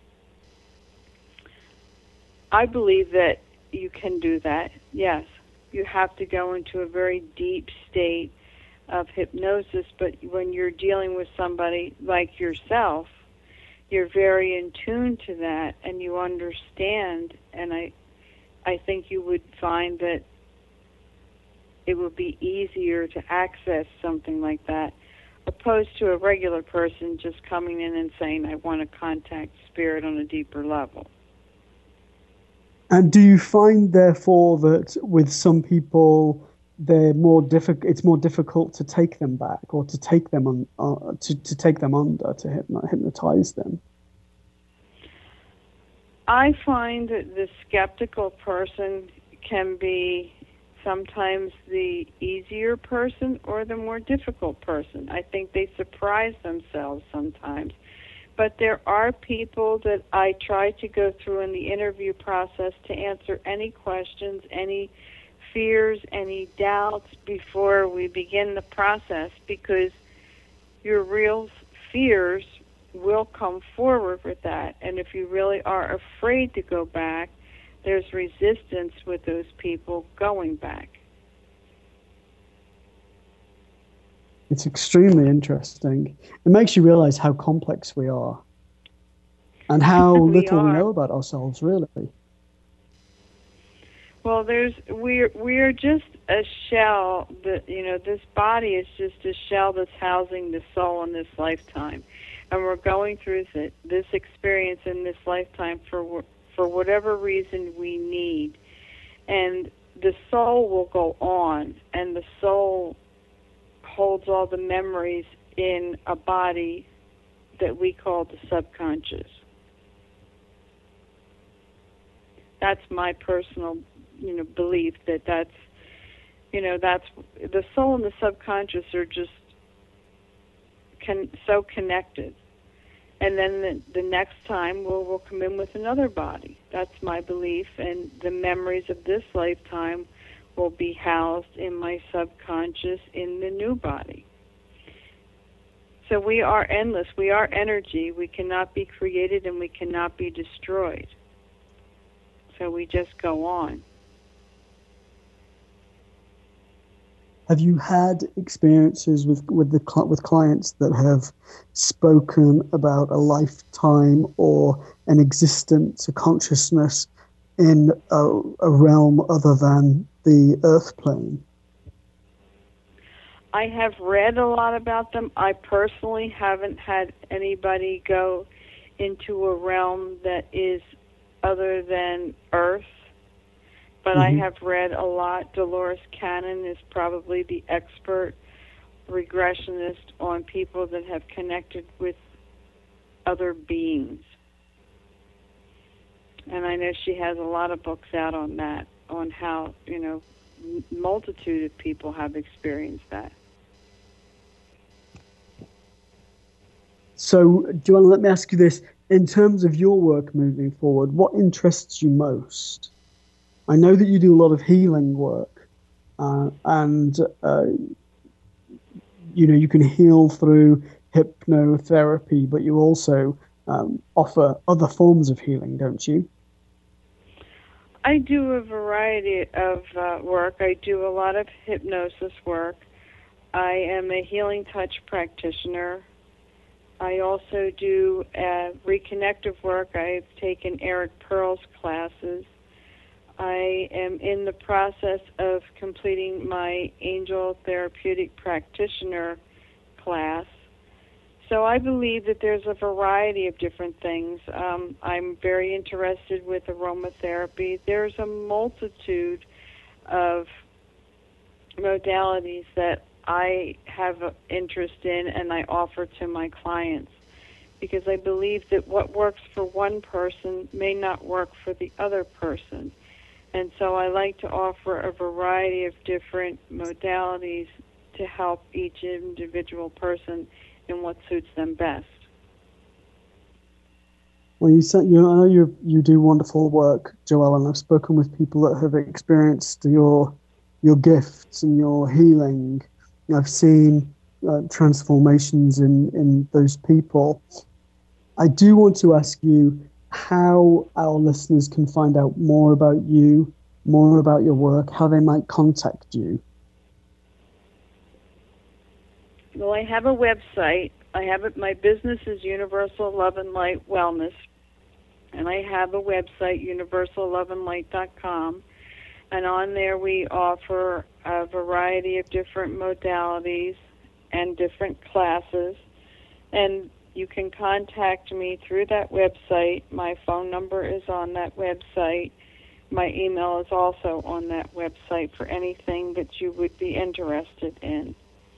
I believe that you can do that, yes. you have to go into a very deep state of hypnosis, but when you're dealing with somebody like yourself, you're very in tune to that and you understand, and I think you would find that it would be easier to access something like that, opposed to a regular person just coming in and saying, I want to contact spirit on a deeper level. And do you find, therefore, that with some people, it's more difficult to take them back, or to take them to take them under, to hypnotize them? I find that the skeptical person can be sometimes the easier person or the more difficult person. I think they surprise themselves sometimes. But there are people that I try to go through in the interview process to answer any questions, any fears, any doubts before we begin the process, because your real fears will come forward with that. And if you really are afraid to go back, there's resistance with those people going back. It's extremely interesting. It makes you realize how complex we are and how little we know about ourselves, really. Well, we're just a shell. This body is just a shell that's housing the soul in this lifetime, and we're going through this experience in this lifetime for whatever reason we need, and the soul will go on, and the soul holds all the memories in a body that we call the subconscious. That's my personal, belief that's the soul and the subconscious are just so connected. And then the next time we'll come in with another body. That's my belief, and the memories of this lifetime will be housed in my subconscious in the new body. So we are endless. We are energy. We cannot be created and we cannot be destroyed. So we just go on. Have you had experiences with clients that have spoken about a lifetime or an existence, a consciousness in a realm other than the earth plane? I have read a lot about them. I personally haven't had anybody go into a realm that is other than earth, but I have read a lot. Dolores Cannon is probably the expert regressionist on people that have connected with other beings. And I know she has a lot of books out on that, on how, multitude of people have experienced that. So, Joanna, let me ask you this. In terms of your work moving forward, what interests you most? I know that you do a lot of healing work, and you can heal through hypnotherapy, but you also offer other forms of healing, don't you? I do a variety of work. I do a lot of hypnosis work. I am a healing touch practitioner. I also do reconnective work. I've taken Eric Pearl's classes. I am in the process of completing my Angel Therapeutic Practitioner class. So I believe that there's a variety of different things. I'm very interested with aromatherapy. There's a multitude of modalities that I have an interest in and I offer to my clients, because I believe that what works for one person may not work for the other person. And so I like to offer a variety of different modalities to help each individual person in what suits them best. Well, I know you do wonderful work, Joelle, and I've spoken with people that have experienced your gifts and your healing. I've seen transformations in those people. I do want to ask you how our listeners can find out more about you, more about your work, how they might contact you? Well, I have a website. My business is Universal Love and Light Wellness, and I have a website, universalloveandlight.com, and on there we offer a variety of different modalities and different classes, and you can contact me through that website. My phone number is on that website. My email is also on that website for anything that you would be interested in.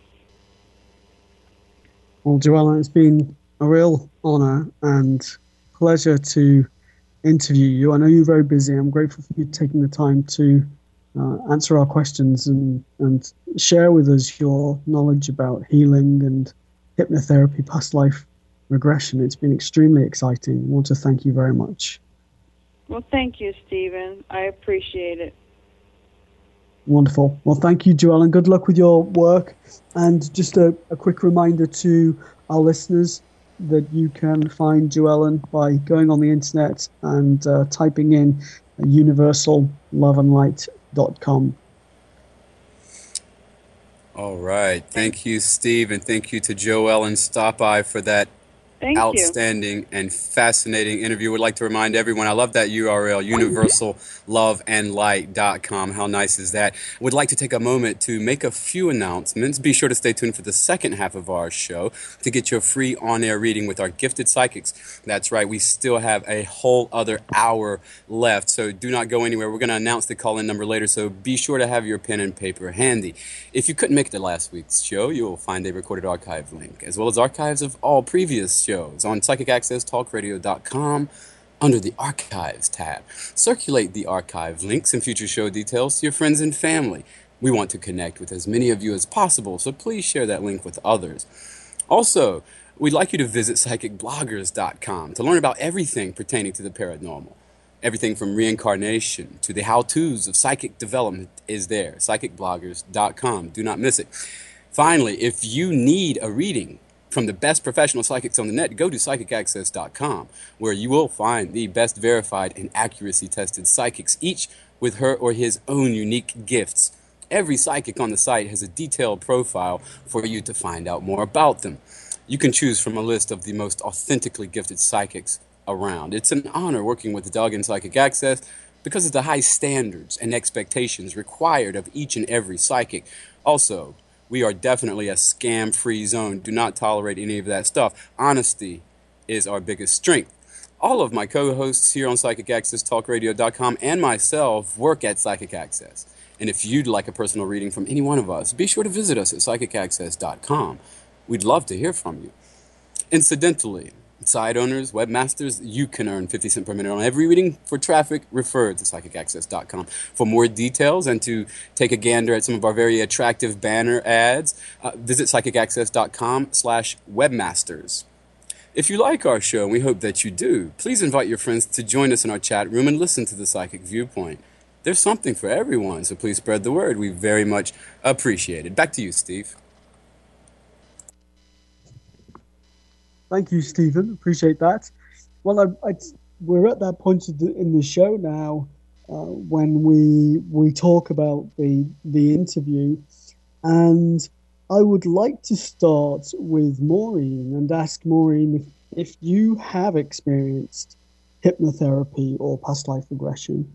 Well, Joellen, it's been a real honor and pleasure to interview you. I know you're very busy. I'm grateful for you taking the time to answer our questions and share with us your knowledge about healing and hypnotherapy, past life regression. It's been extremely exciting. I want to thank you very much. Well, thank you, Stephen. I appreciate it. Wonderful. Well, thank you, Joellen. Good luck with your work. And just a quick reminder to our listeners that you can find Joellen by going on the internet and typing in universalloveandlight.com. All right. Thank you, Steve, and thank you to Joellen Stopi for that outstanding and fascinating interview. Would like to remind everyone, I love that URL, universalloveandlight.com. How nice is that? Would like to take a moment to make a few announcements. Be sure to stay tuned for the second half of our show to get your free on-air reading with our gifted psychics. That's right, we still have a whole other hour left, so do not go anywhere. We're going to announce the call-in number later, so be sure to have your pen and paper handy. If you couldn't make it to last week's show, you'll find a recorded archive link, as well as archives of all previous shows on psychicaccesstalkradio.com under the Archives tab. Circulate the archive links and future show details to your friends and family. We want to connect with as many of you as possible, so please share that link with others. Also, we'd like you to visit psychicbloggers.com to learn about everything pertaining to the paranormal. Everything from reincarnation to the how-tos of psychic development is there. psychicbloggers.com. Do not miss it. Finally, if you need a reading from the best professional psychics on the net, go to psychicaccess.com, where you will find the best verified and accuracy-tested psychics, each with her or his own unique gifts. Every psychic on the site has a detailed profile for you to find out more about them. You can choose from a list of the most authentically gifted psychics around. It's an honor working with Doug and Psychic Access because of the high standards and expectations required of each and every psychic. Also, we are definitely a scam-free zone. Do not tolerate any of that stuff. Honesty is our biggest strength. All of my co-hosts here on psychicaccesstalkradio.com and myself work at Psychic Access. And if you'd like a personal reading from any one of us, be sure to visit us at psychicaccess.com. We'd love to hear from you. Incidentally, site owners, webmasters, you can earn 50 cents per minute on every reading for traffic referred to psychicaccess.com. For more details and to take a gander at some of our very attractive banner ads, visit psychicaccess.com/webmasters. If you like our show, and we hope that you do, please invite your friends to join us in our chat room and listen to the Psychic Viewpoint. There's something for everyone, so please spread the word. We very much appreciate it. Back to you, Steve. Thank you, Stephen. Appreciate that. Well, we're at that point in the show now when we talk about the interview, and I would like to start with Maureen and ask Maureen if you have experienced hypnotherapy or past life regression.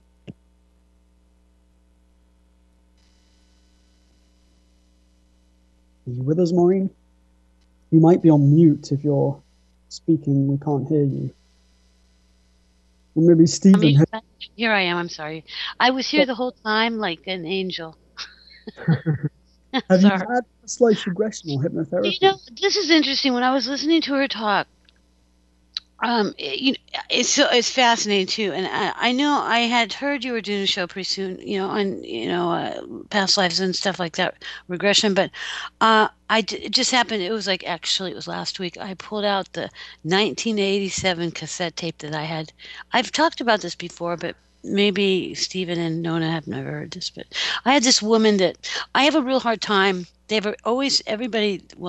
Are you with us, Maureen? You might be on mute if you're speaking. We can't hear you. Or maybe Stephen. Here I am. I'm sorry. I was here the whole time like an angel. Have you had past life regression or hypnotherapy? You know, this is interesting. When I was listening to her talk, it's fascinating too. And I know I had heard you were doing a show pretty soon, on past lives and stuff like that, regression. But it just happened. It was it was last week. I pulled out the 1987 cassette tape that I had. I've talked about this before, but maybe Stephen and Nona have never heard this. But I had this woman that I have a real hard time.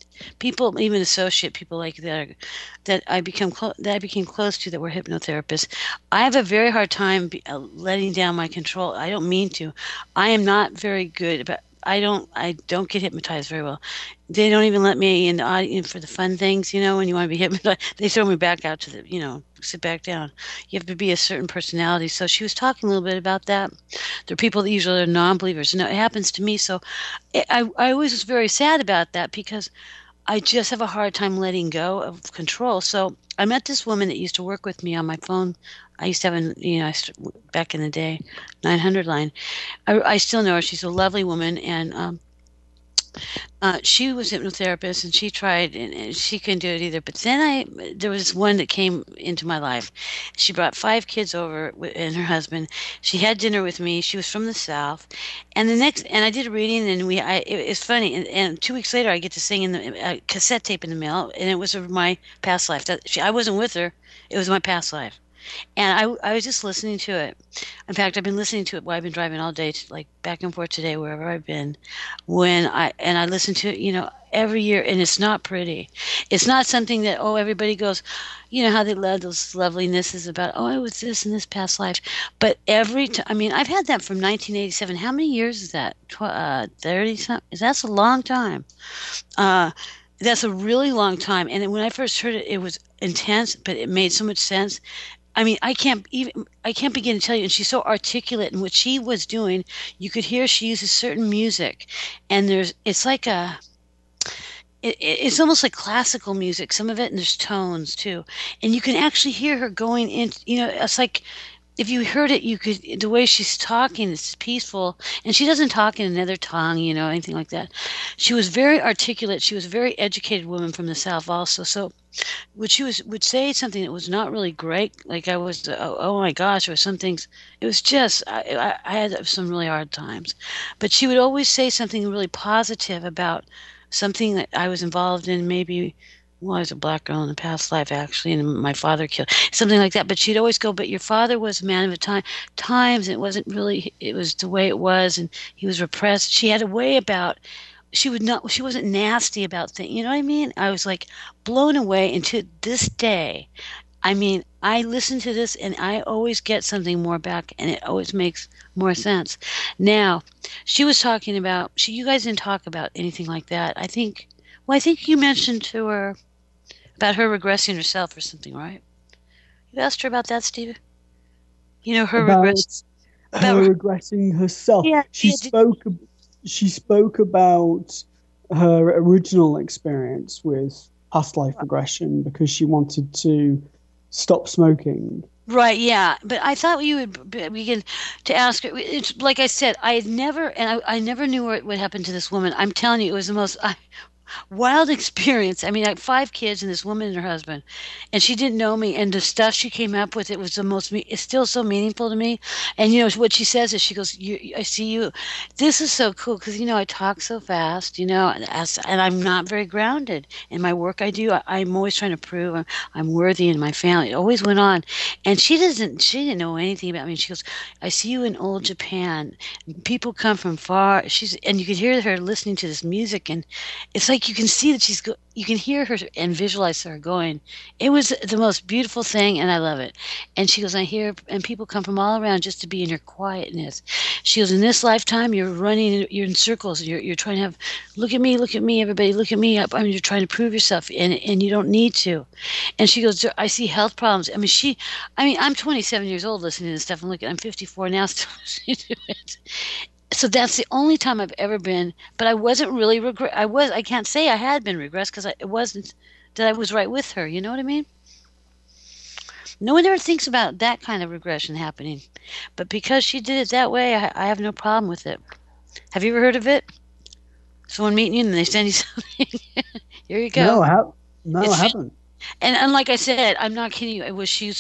people, even associate people like that I became close to that were hypnotherapists. I have a very hard time letting down my control. I don't mean to. I am not very good about. I don't get hypnotized very well. They don't even let me in the audience for the fun things. When you want to be hypnotized, they throw me back out to sit back down. You have to be a certain personality. So she was talking a little bit about that. There are people that usually are non-believers, and it happens to me. So I always was very sad about that because I just have a hard time letting go of control. So I met this woman that used to work with me on my phone. I used to have back in the day, 900 line. I still know her. She's a lovely woman, and she was a hypnotherapist, and she tried, and she couldn't do it either. But then there was one that came into my life. She brought 5 kids over and her husband. She had dinner with me. She was from the South, and I did a reading, and it's funny. And 2 weeks later, I get to sing in the cassette tape in the mail, and it was of my past life. I wasn't with her; it was my past life. And I was just listening to it. In fact, I've been listening to it while I've been driving all day, like back and forth today, wherever I've been. I listen to it, every year, and it's not pretty. It's not something that everybody goes, how they love those lovelinesses about I was this in this past life. But every time, I've had that from 1987. How many years is that? 30 something? That's a long time. That's a really long time. And when I first heard it, it was intense, but it made so much sense. I can't begin to tell you. And she's so articulate in what she was doing. You could hear she uses certain music, and it's like it's almost like classical music, some of it, and there's tones too. And you can actually hear her going in. It's like if you heard it, the way she's talking, it's peaceful, and she doesn't talk in another tongue, anything like that. She was very articulate. She was a very educated woman from the South also. So she would say something that was not really great, like I was, oh my gosh, or some things. It was just, I had some really hard times. But she would always say something really positive about something that I was involved in, maybe, well, I was a black girl in the past life, actually, and my father killed, something like that. But she'd always go, but your father was a man of the times, and it was the way it was, and he was repressed. She had a way about, she wasn't nasty about things, you know what I mean? I was like blown away, and to this day, I listen to this, and I always get something more back, and it always makes more sense. Now, she was talking about, you guys didn't talk about anything like that. I think you mentioned to her about her regressing herself or something, right? You asked her about that, Steve? Her regressing herself. Yeah, she spoke about her original experience with past life regression because she wanted to stop smoking. Right, yeah. But I thought you would begin to ask her. It's like I said, I never knew what would happen to this woman. I'm telling you, it was the most wild experience. I had 5 kids and this woman and her husband, and she didn't know me, and the stuff she came up with, it was it's still so meaningful to me. And what she says is, she goes, I see you, this is so cool, because I talk so fast, and I'm not very grounded in my work I do. I'm always trying to prove I'm worthy in my family. It always went on. And she didn't know anything about me. She goes, I see you in old Japan, people come from far. And you could hear her listening to this music, and it's like you can see that you can hear her and visualize her going. It was the most beautiful thing, and I love it. And she goes, I hear, and people come from all around just to be in your quietness. She goes, in this lifetime, you're in circles. You're trying to have, look at me, everybody, look at me. You're trying to prove yourself, and you don't need to. And she goes, I see health problems. I'm 27 years old listening to this stuff, and I'm 54 now, still listening to it. So that's the only time I've ever been, but I wasn't really I can't say I had been regressed, because it wasn't that I was right with her. You know what I mean? No one ever thinks about that kind of regression happening, but because she did it that way, I have no problem with it. Have you ever heard of it? Someone meeting you and they send you something. Here you go. No, I haven't. And like I said, I'm not kidding you.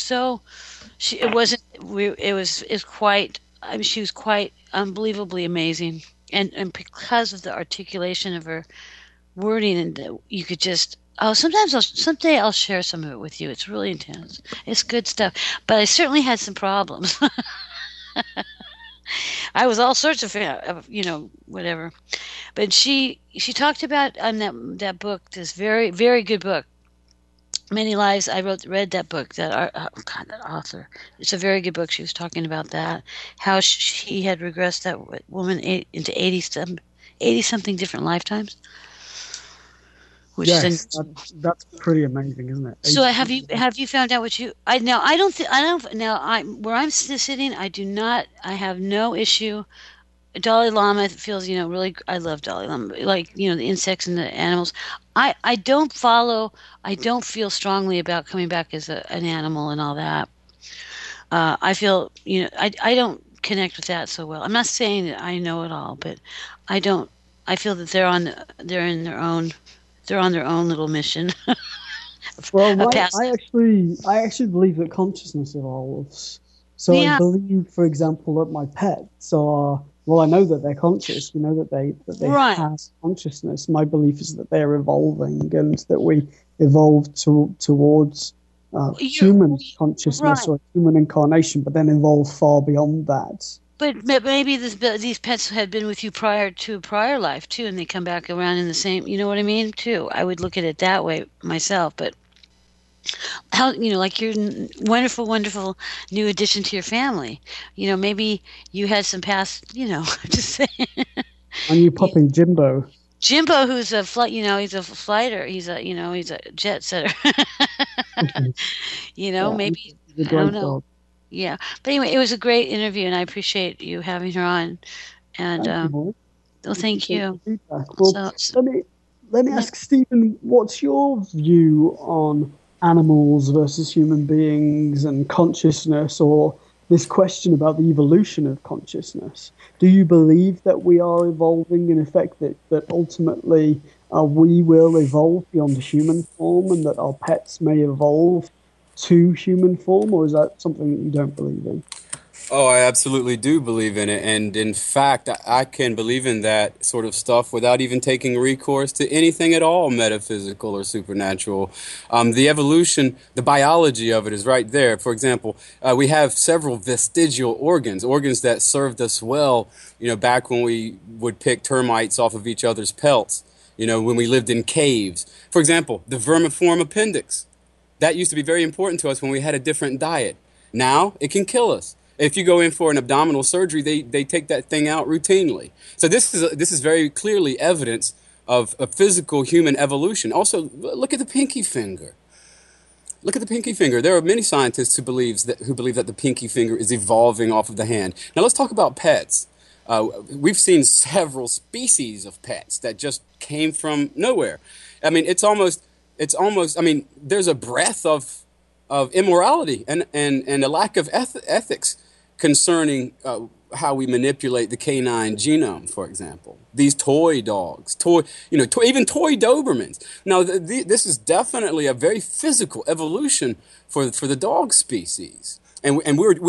She was quite unbelievably amazing, and because of the articulation of her wording, and you could just someday I'll share some of it with you. It's really intense. It's good stuff, but I certainly had some problems. I was all sorts of whatever. But she talked about on that book, this very very good book, Many Lives. I read that book. God, that author. It's a very good book. She was talking about that, how she had regressed that woman into 80 something different lifetimes. Which Yes, then, that's pretty amazing, isn't it? so have you found out what you I don't think I don't now I where I'm sitting I do not I have no issue. Dalai Lama feels, really. I love Dalai Lama, like the insects and the animals. I don't follow. I don't feel strongly about coming back as an animal and all that. I feel, I don't connect with that so well. I'm not saying that I know it all, but I don't. I feel that they're on their own little mission. Well, A past. I actually believe that consciousness evolves. So I Yeah. believe, for example, that my pets are. Well, I know that they're conscious. We know that they Right. have consciousness. My belief is that they're evolving, and that we evolved towards human consciousness right. or human incarnation, but then evolve far beyond that. But maybe these pets had been with you prior to a prior life too, and they come back around in the same. You know what I mean? Too. I would look at it that way myself. But how like your wonderful, wonderful new addition to your family. Maybe you had some past. Just saying. My new puppy, Jimbo. Jimbo, who's a flight. He's a fighter. He's a jet setter. Yeah, Maybe he's a I don't great know. dog. Yeah, but anyway, it was a great interview, and I appreciate you having her on. And Thank you, Molly. well, thank Appreciate you. the feedback. Well, So let me ask Stephen, what's your view on animals versus human beings and consciousness, or this question about the evolution of consciousness? Do you believe that we are evolving, in effect, that ultimately we will evolve beyond the human form, and that our pets may evolve to human form, or is that something that you don't believe in? Oh, I absolutely do believe in it. And in fact, I can believe in that sort of stuff without even taking recourse to anything at all metaphysical or supernatural. The evolution, the biology of it is right there. For example, we have several vestigial organs that served us well, back when we would pick termites off of each other's pelts, when we lived in caves. For example, the vermiform appendix. That used to be very important to us when we had a different diet. Now, it can kill us. If you go in for an abdominal surgery, they take that thing out routinely. So this is very clearly evidence of a physical human evolution. Also, look at the pinky finger. Look at the pinky finger. There are many scientists who believe that the pinky finger is evolving off of the hand. Now let's talk about pets. We've seen several species of pets that just came from nowhere. I mean, it's almost. I mean, there's a breadth of immorality and a lack of ethics concerning how we manipulate the canine genome, for example. These toy dogs, even toy Dobermans. Now, this is definitely a very physical evolution for the dog species, and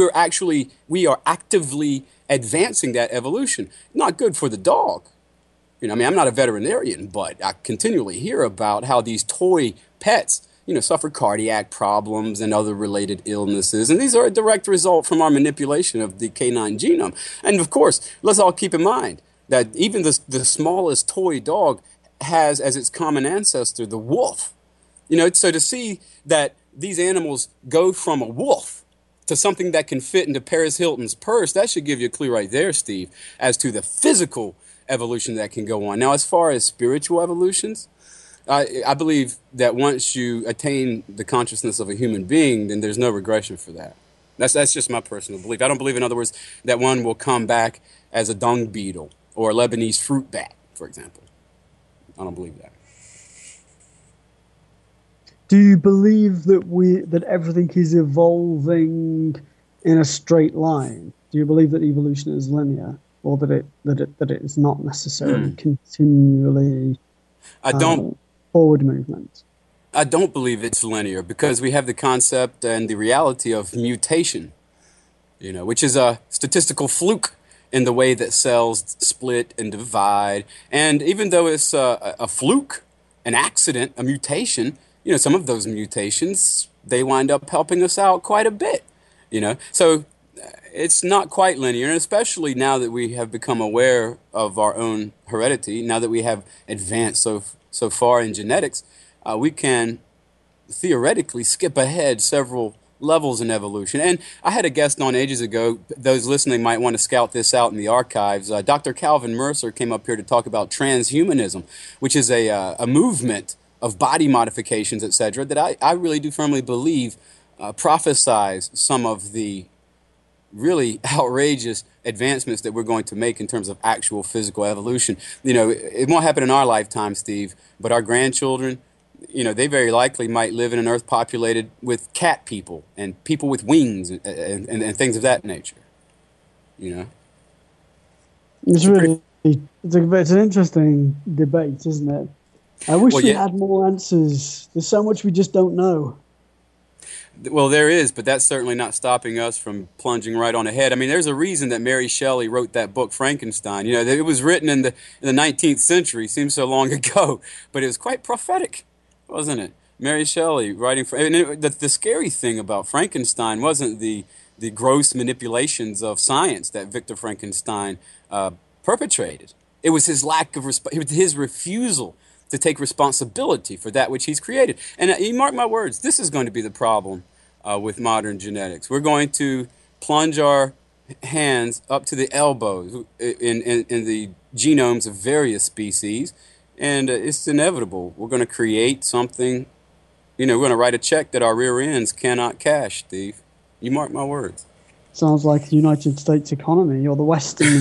we are actively advancing that evolution. Not good for the dog. I mean, I'm not a veterinarian, but I continually hear about how these toy pets suffer cardiac problems and other related illnesses. And these are a direct result from our manipulation of the canine genome. And of course, let's all keep in mind that even the smallest toy dog has as its common ancestor the wolf. So to see that these animals go from a wolf to something that can fit into Paris Hilton's purse, that should give you a clue right there, Steve, as to the physical evolution that can go on. Now, as far as spiritual evolutions, I believe that once you attain the consciousness of a human being, then there's no regression for that. That's just my personal belief. I don't believe, in other words, that one will come back as a dung beetle or a Lebanese fruit bat, for example. I don't believe that. Do you believe that everything is evolving in a straight line? Do you believe that evolution is linear, or that it is not necessarily continually forward movement? I don't believe it's linear, because we have the concept and the reality of mutation, which is a statistical fluke in the way that cells split and divide. And even though it's a fluke, an accident, a mutation, some of those mutations, they wind up helping us out quite a bit, So it's not quite linear, and especially now that we have become aware of our own heredity, now that we have advanced so far in genetics, we can theoretically skip ahead several levels in evolution. And I had a guest on ages ago. Those listening might want to scout this out in the archives. Dr. Calvin Mercer came up here to talk about transhumanism, which is a movement of body modifications, etc., that I really do firmly believe prophesies some of the really outrageous advancements that we're going to make in terms of actual physical evolution. You know, it won't happen in our lifetime, Steve, but our grandchildren, you know, they very likely might live in an Earth populated with cat people and people with wings and things of that nature. You know, it's an interesting debate, isn't it? I wish we had more answers. There's so much we just don't know. Well, there is, but that's certainly not stopping us from plunging right on ahead. I mean, there's a reason that Mary Shelley wrote that book, Frankenstein. You know, it was written in the 19th century, seems so long ago, but it was quite prophetic, wasn't it? Mary Shelley writing the scary thing about Frankenstein wasn't the gross manipulations of science that Victor Frankenstein perpetrated. It was his his refusal to take responsibility for that which he's created. And you mark my words, this is going to be the problem with modern genetics. We're going to plunge our hands up to the elbows in the genomes of various species, and it's inevitable. We're going to create something, you know, we're going to write a check that our rear ends cannot cash, Steve. You mark my words. Sounds like the United States economy or the Western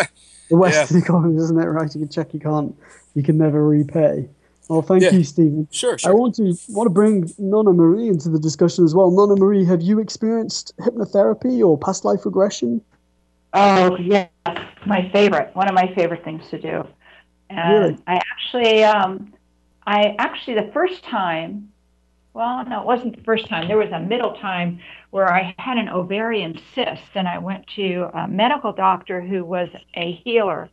economy, isn't it? Right, you can check you can never repay. Well, thank you, Stephen. Sure. I want to bring Nonna Marie into the discussion as well. Nonna Marie, have you experienced hypnotherapy or past life regression? Oh, yes, my favorite. One of my favorite things to do. And really? I actually the first time. Well, no, it wasn't the first time. There was a middle time where I had an ovarian cyst, and I went to a medical doctor who was a healer.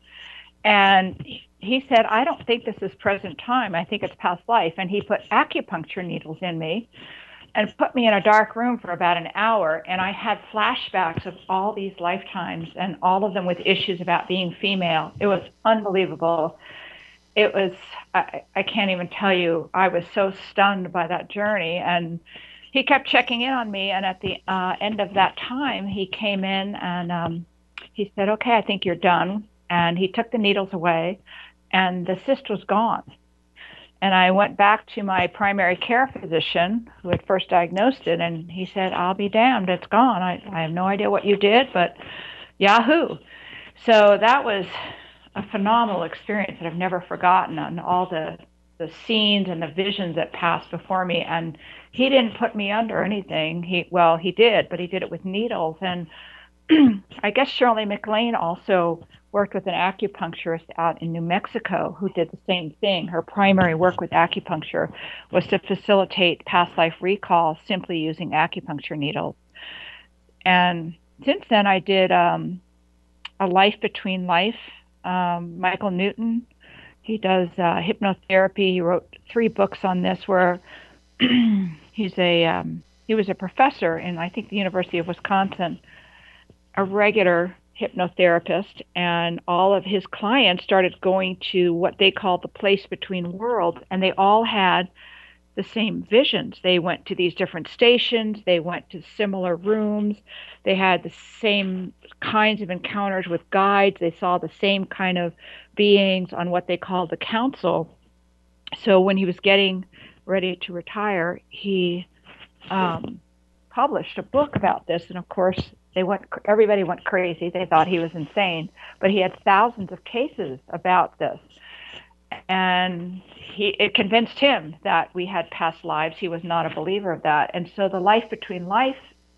And he said, I don't think this is present time. I think it's past life. And he put acupuncture needles in me and put me in a dark room for about an hour. And I had flashbacks of all these lifetimes, and all of them with issues about being female. It was unbelievable. It was, I can't even tell you, I was so stunned by that journey. And he kept checking in on me. And at the end of that time, he came in and he said, okay, I think you're done. And he took the needles away, and the cyst was gone. And I went back to my primary care physician who had first diagnosed it, and he said, I'll be damned, it's gone. I have no idea what you did, but yahoo. So that was a phenomenal experience that I've never forgotten, and all the scenes and the visions that passed before me. And he didn't put me under anything. He did, but he did it with needles. And I guess Shirley MacLaine also worked with an acupuncturist out in New Mexico who did the same thing. Her primary work with acupuncture was to facilitate past life recall simply using acupuncture needles. And since then, I did A Life Between Life. Michael Newton, he does hypnotherapy. He wrote 3 books on this where he was a professor in, I think, the University of Wisconsin, a regular hypnotherapist, and all of his clients started going to what they called the place between worlds, and they all had the same visions. They went to these different stations, they went to similar rooms, they had the same kinds of encounters with guides, they saw the same kind of beings on what they called the council. So when he was getting ready to retire, he published a book about this, and of course everybody went crazy. They thought he was insane, but he had thousands of cases about this. And it convinced him that we had past lives. He was not a believer of that. And so the Life Between Life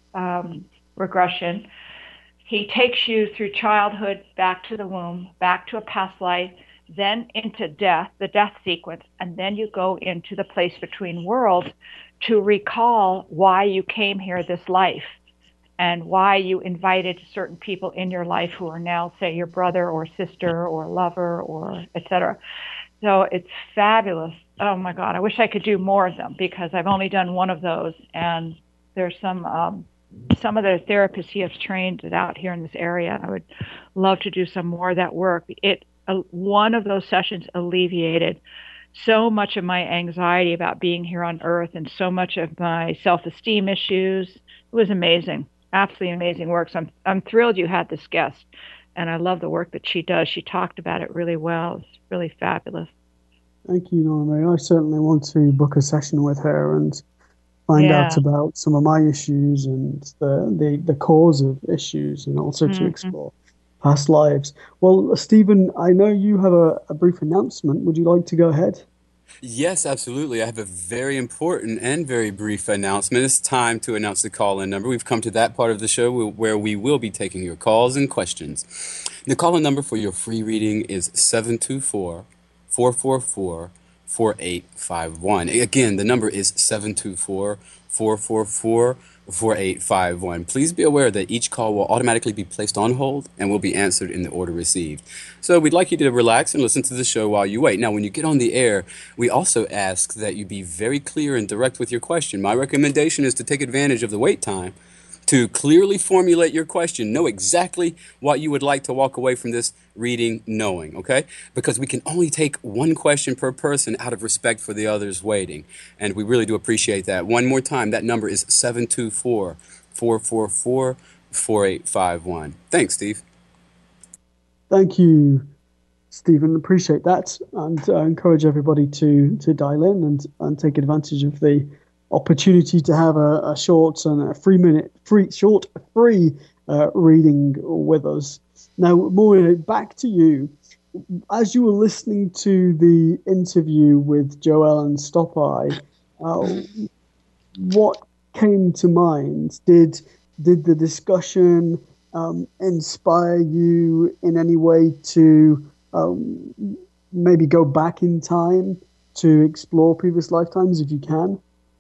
regression, he takes you through childhood, back to the womb, back to a past life, then into death, the death sequence, and then you go into the place between worlds to recall why you came here this life, and why you invited certain people in your life who are now, say, your brother or sister or lover or et cetera. So it's fabulous. Oh, my God. I wish I could do more of them because I've only done one of those. And there's some some of the therapists he has trained out here in this area. I would love to do some more of that work. One of those sessions alleviated so much of my anxiety about being here on Earth and so much of my self-esteem issues. It was amazing, absolutely amazing work. So I'm thrilled you had this guest, and I love the work that she does. She talked about it really well. It's really fabulous. Thank you, Norma. I certainly want to book a session with her and find out about some of my issues and the cause of issues, and also to explore past lives. Well, Stephen, I know you have a brief announcement. Would you like to go ahead? Yes, absolutely. I have a very important and very brief announcement. It's time to announce the call-in number. We've come to that part of the show where we will be taking your calls and questions. The call-in number for your free reading is 724-444-4851. Again, the number is 724-444-4851. Please be aware that each call will automatically be placed on hold and will be answered in the order received. So we'd like you to relax and listen to the show while you wait. Now, when you get on the air, we also ask that you be very clear and direct with your question. My recommendation is to take advantage of the wait time to clearly formulate your question. Know exactly what you would like to walk away from this reading knowing, okay? Because we can only take one question per person out of respect for the others waiting. And we really do appreciate that. One more time, that number is 724-444-4851. Thanks, Steve. Thank you, Stephen. Appreciate that. And I encourage everybody to dial in and take advantage of the opportunity to have a short and a free reading with us. Now, Maureen, back to you. As you were listening to the interview with JoEllen Stoppai, what came to mind? Did the discussion inspire you in any way to maybe go back in time to explore previous lifetimes, if you can?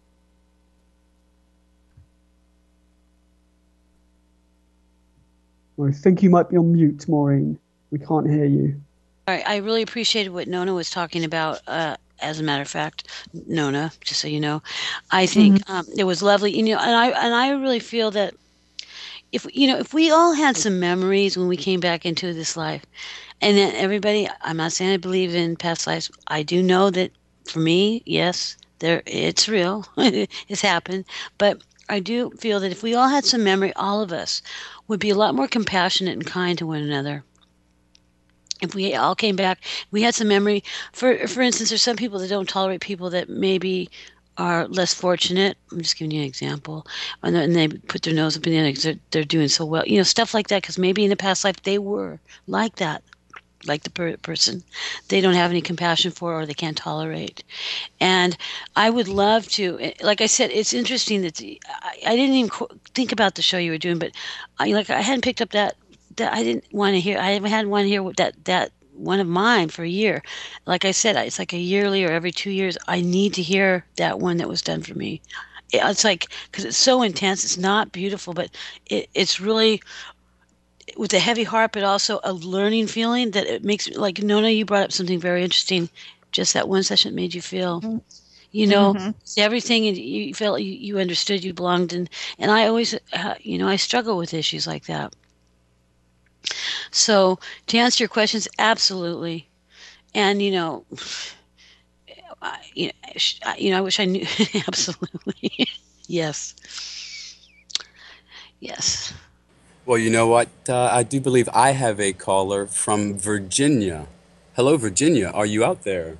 I think you might be on mute, Maureen. We can't hear you. All right, I really appreciated what Nona was talking about. As a matter of fact, Nona, just so you know, I think it was lovely. And I really feel that if we all had some memories when we came back into this life, and then everybody, I'm not saying I believe in past lives. I do know that for me, yes, it's real. It's happened, but I do feel that if we all had some memory, all of us would be a lot more compassionate and kind to one another. If we all came back, we had some memory. For instance, there's some people that don't tolerate people that maybe are less fortunate. I'm just giving you an example. And they put their nose up in the air because they're doing so well. Stuff like that, because maybe in the past life they were like that. Like the person they don't have any compassion for or they can't tolerate. And I would love to, like I said, it's interesting that I didn't even think about the show you were doing, but I hadn't picked up that I didn't want to hear. I haven't had one here that one of mine for a year. Like I said, it's like a yearly or every 2 years. I need to hear that one that was done for me. It's like, because it's so intense. It's not beautiful, but it's really with a heavy heart, but also a learning feeling that it makes, like Nona, you brought up something very interesting. Just that one session made you feel, everything, and you felt you understood, you belonged, and I always, I struggle with issues like that. So to answer your questions, absolutely, and I wish I knew. Absolutely, yes. Well, you know what? I do believe I have a caller from Virginia. Hello, Virginia. Are you out there?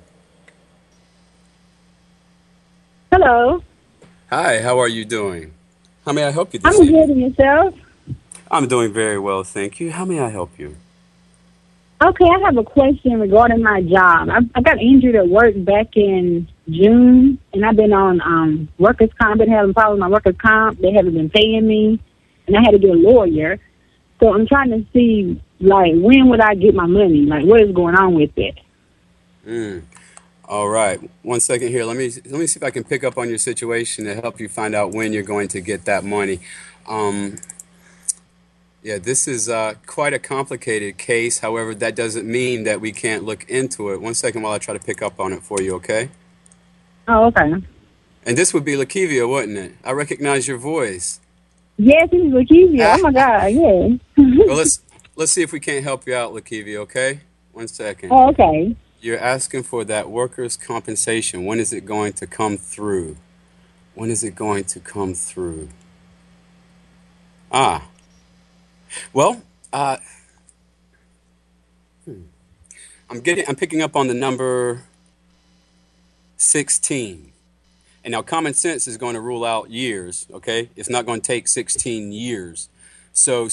Hello. Hi, how are you doing? How may I help you this evening? I'm good, and yourself? I'm doing very well, thank you. How may I help you? Okay, I have a question regarding my job. I got injured at work back in June, and I've been on workers' comp. Been having problems with my workers' comp. They haven't been paying me, and I had to get a lawyer. So I'm trying to see, when would I get my money? What is going on with it? All right. 1 second here. Let me see if I can pick up on your situation to help you find out when you're going to get that money. Yeah, this is quite a complicated case. However, that doesn't mean that we can't look into it. 1 second while I try to pick up on it for you, okay? Oh, okay. And this would be Lakivia, wouldn't it? I recognize your voice. Yes, this is Lakeivia. Oh my God, yeah. Well, let's see if we can't help you out, Lakeivia. Okay, 1 second. Oh, okay. You're asking for that workers' compensation. When is it going to come through? When is it going to come through? Well, I'm picking up on the number 16. And now common sense is going to rule out years, okay? It's not going to take 16 years. So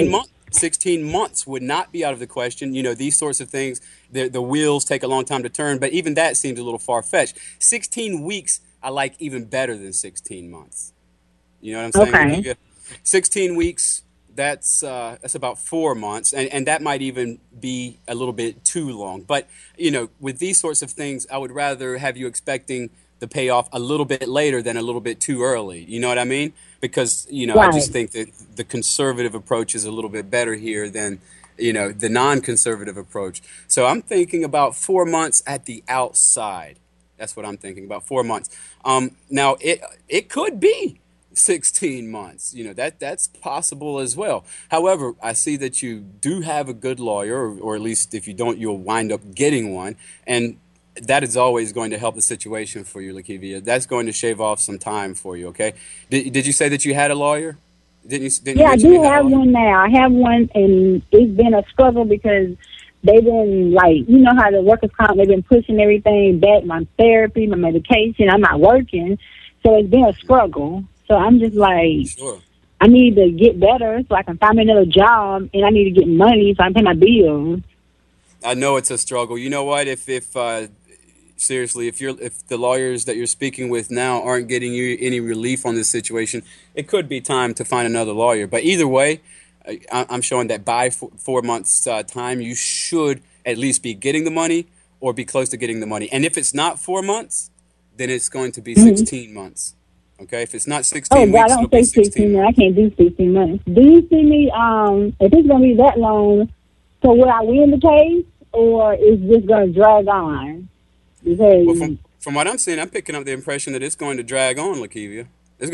16 months would not be out of the question. You know, these sorts of things, the wheels take a long time to turn, but even that seems a little far-fetched. 16 weeks I like even better than 16 months. You know what I'm saying? Okay. 16 weeks, that's about 4 months, and that might even be a little bit too long. But, you know, with these sorts of things, I would rather have you expecting the payoff a little bit later than a little bit too early. You know what I mean? Because, you know, I just think that the conservative approach is a little bit better here than, you know, the non-conservative approach. So I'm thinking about 4 months at the outside. That's what I'm thinking, about 4 months. Now, it could be 16 months. You know, that's possible as well. However, I see that you do have a good lawyer, or at least if you don't, you'll wind up getting one. And that is always going to help the situation for you, Lakeivia. That's going to shave off some time for you, okay? Did you say that you had a lawyer? Didn't you I do have one now. I have one, and it's been a struggle because they've been, like, you know how the workers' comp, they've been pushing everything back, my therapy, my medication. I'm not working, so it's been a struggle. So I'm just like, I need to get better so I can find me another job, and I need to get money so I can pay my bills. I know it's a struggle. You know what? If seriously, if the lawyers that you're speaking with now aren't getting you any relief on this situation, it could be time to find another lawyer. But either way, I'm showing that by 4 months' time, you should at least be getting the money or be close to getting the money. And if it's not 4 months, then it's going to be 16 months. Okay, if it's not 16 weeks, it'll be 16 months. I can't do 16 months. Do you see me, if it's going to be that long, so will I win the case, or is this going to drag on? Because well, from what I'm seeing, I'm picking up the impression that it's going to drag on, Lakeivia.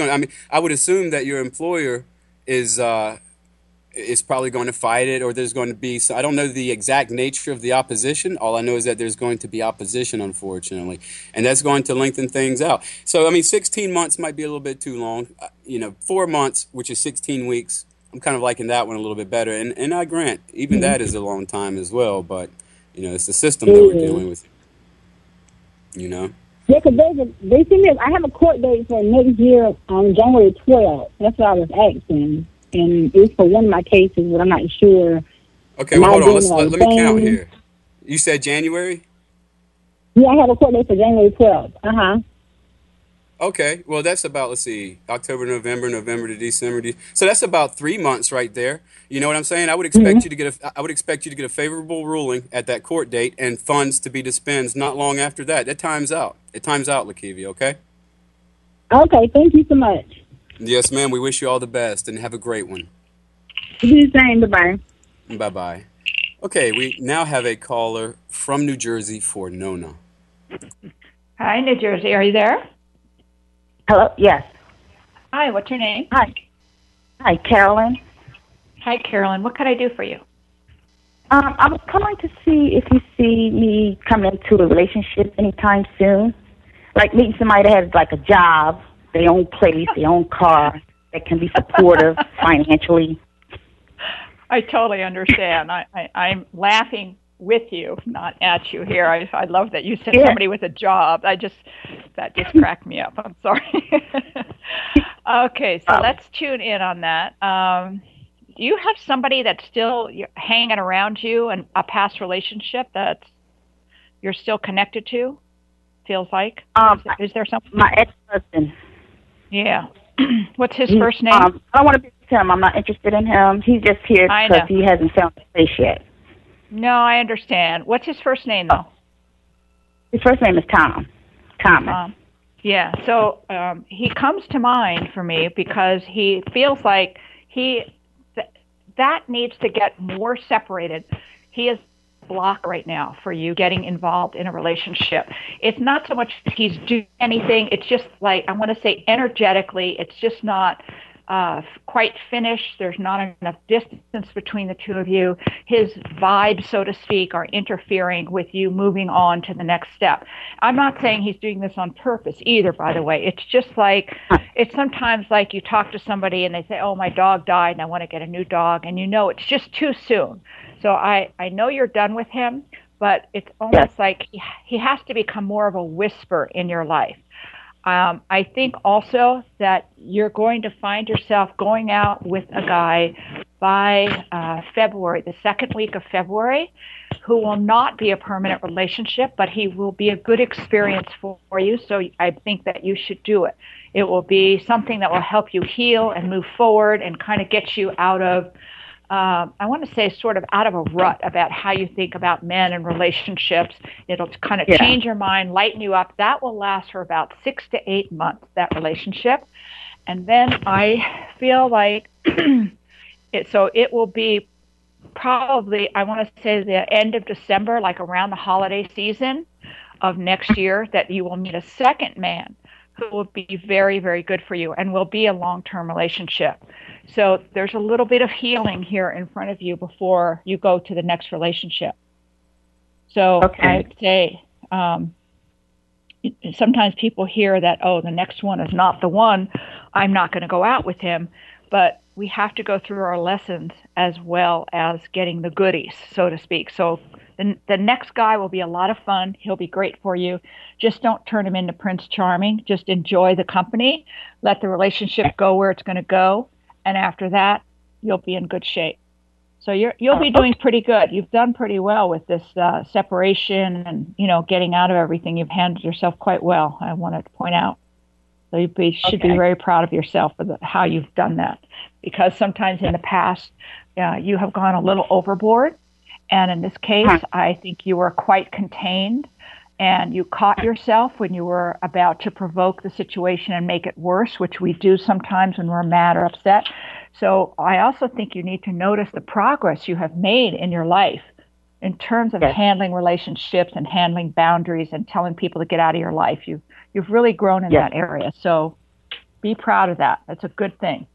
I would assume that your employer is probably going to fight it, or there's going to be. So I don't know the exact nature of the opposition. All I know is that there's going to be opposition, unfortunately, and that's going to lengthen things out. So I mean, 16 months might be a little bit too long. 4 months, which is 16 weeks. I'm kind of liking that one a little bit better, and I grant even that is a long time as well. But it's the system that we're dealing with. You know. Yeah, because I have a court date for next year on January 12th. That's what I was asking. And it's for one of my cases, but I'm not sure. Okay, well, hold on. Let me count here. You said January? Yeah, I have a court date for January 12th. Uh-huh. Okay, well, that's about, let's see, October, November to December. So that's about 3 months right there. You know what I'm saying? I would expect you to get a favorable ruling at that court date and funds to be dispensed not long after that. That time's out. It time's out, Lakeivia, okay? Okay, thank you so much. Yes, ma'am. We wish you all the best and have a great one. You do the same. Bye-bye. Bye-bye. Okay, we now have a caller from New Jersey for Nona. Hi, New Jersey. Are you there? Hello? Yes. Hi, what's your name? Hi, Carolyn. Hi, Carolyn. What could I do for you? I was calling to see if you see me coming into a relationship anytime soon. Like meeting somebody that has like a job, their own place, their own car, that can be supportive financially. I totally understand. I'm laughing with you, not at you here. I love that you said somebody with a job. That just cracked me up. I'm sorry. Okay, so let's tune in on that. Do you have somebody that's still hanging around you and a past relationship that you're still connected to? Feels like? Is there something? My ex-husband. Yeah. What's his first name? I don't want to be with him. I'm not interested in him. He's just here because he hasn't found a place yet. No, I understand. What's his first name, though? His first name is Tom. Thomas. Yeah, so he comes to mind for me because he feels like that needs to get more separated. He is block right now for you getting involved in a relationship. It's not so much he's doing anything. It's just like, I want to say energetically, it's just not quite finished. There's not enough distance between the two of you. His vibes, so to speak, are interfering with you moving on to the next step. I'm not saying he's doing this on purpose either, by the way. It's just like, it's sometimes like you talk to somebody and they say, oh, my dog died and I want to get a new dog. And you know it's just too soon. So I know you're done with him, but it's almost like he has to become more of a whisper in your life. I think also that you're going to find yourself going out with a guy by February, the second week of February, who will not be a permanent relationship, but he will be a good experience for you. So I think that you should do it. It will be something that will help you heal and move forward and kind of get you out of, I want to say, sort of out of a rut about how you think about men and relationships. It'll kind of change your mind, lighten you up. That will last for about 6 to 8 months, that relationship. And then I feel like it will be probably, I want to say, the end of December, like around the holiday season of next year, that you will meet a second man who will be very, very good for you and will be a long-term relationship. So there's a little bit of healing here in front of you before you go to the next relationship. So I'd say sometimes people hear that, oh, the next one is not the one, I'm not going to go out with him. But we have to go through our lessons as well as getting the goodies, so to speak. So the next guy will be a lot of fun. He'll be great for you. Just don't turn him into Prince Charming. Just enjoy the company. Let the relationship go where it's going to go. And after that, you'll be in good shape. So you'll be doing pretty good. You've done pretty well with this separation and, getting out of everything. You've handled yourself quite well, I wanted to point out. So you should be very proud of yourself for how you've done that. Because sometimes in the past, you have gone a little overboard. And in this case, I think you were quite contained, and you caught yourself when you were about to provoke the situation and make it worse, which we do sometimes when we're mad or upset. So I also think you need to notice the progress you have made in your life in terms of handling relationships and handling boundaries and telling people to get out of your life. You've really grown in that area. So be proud of that. That's a good thing.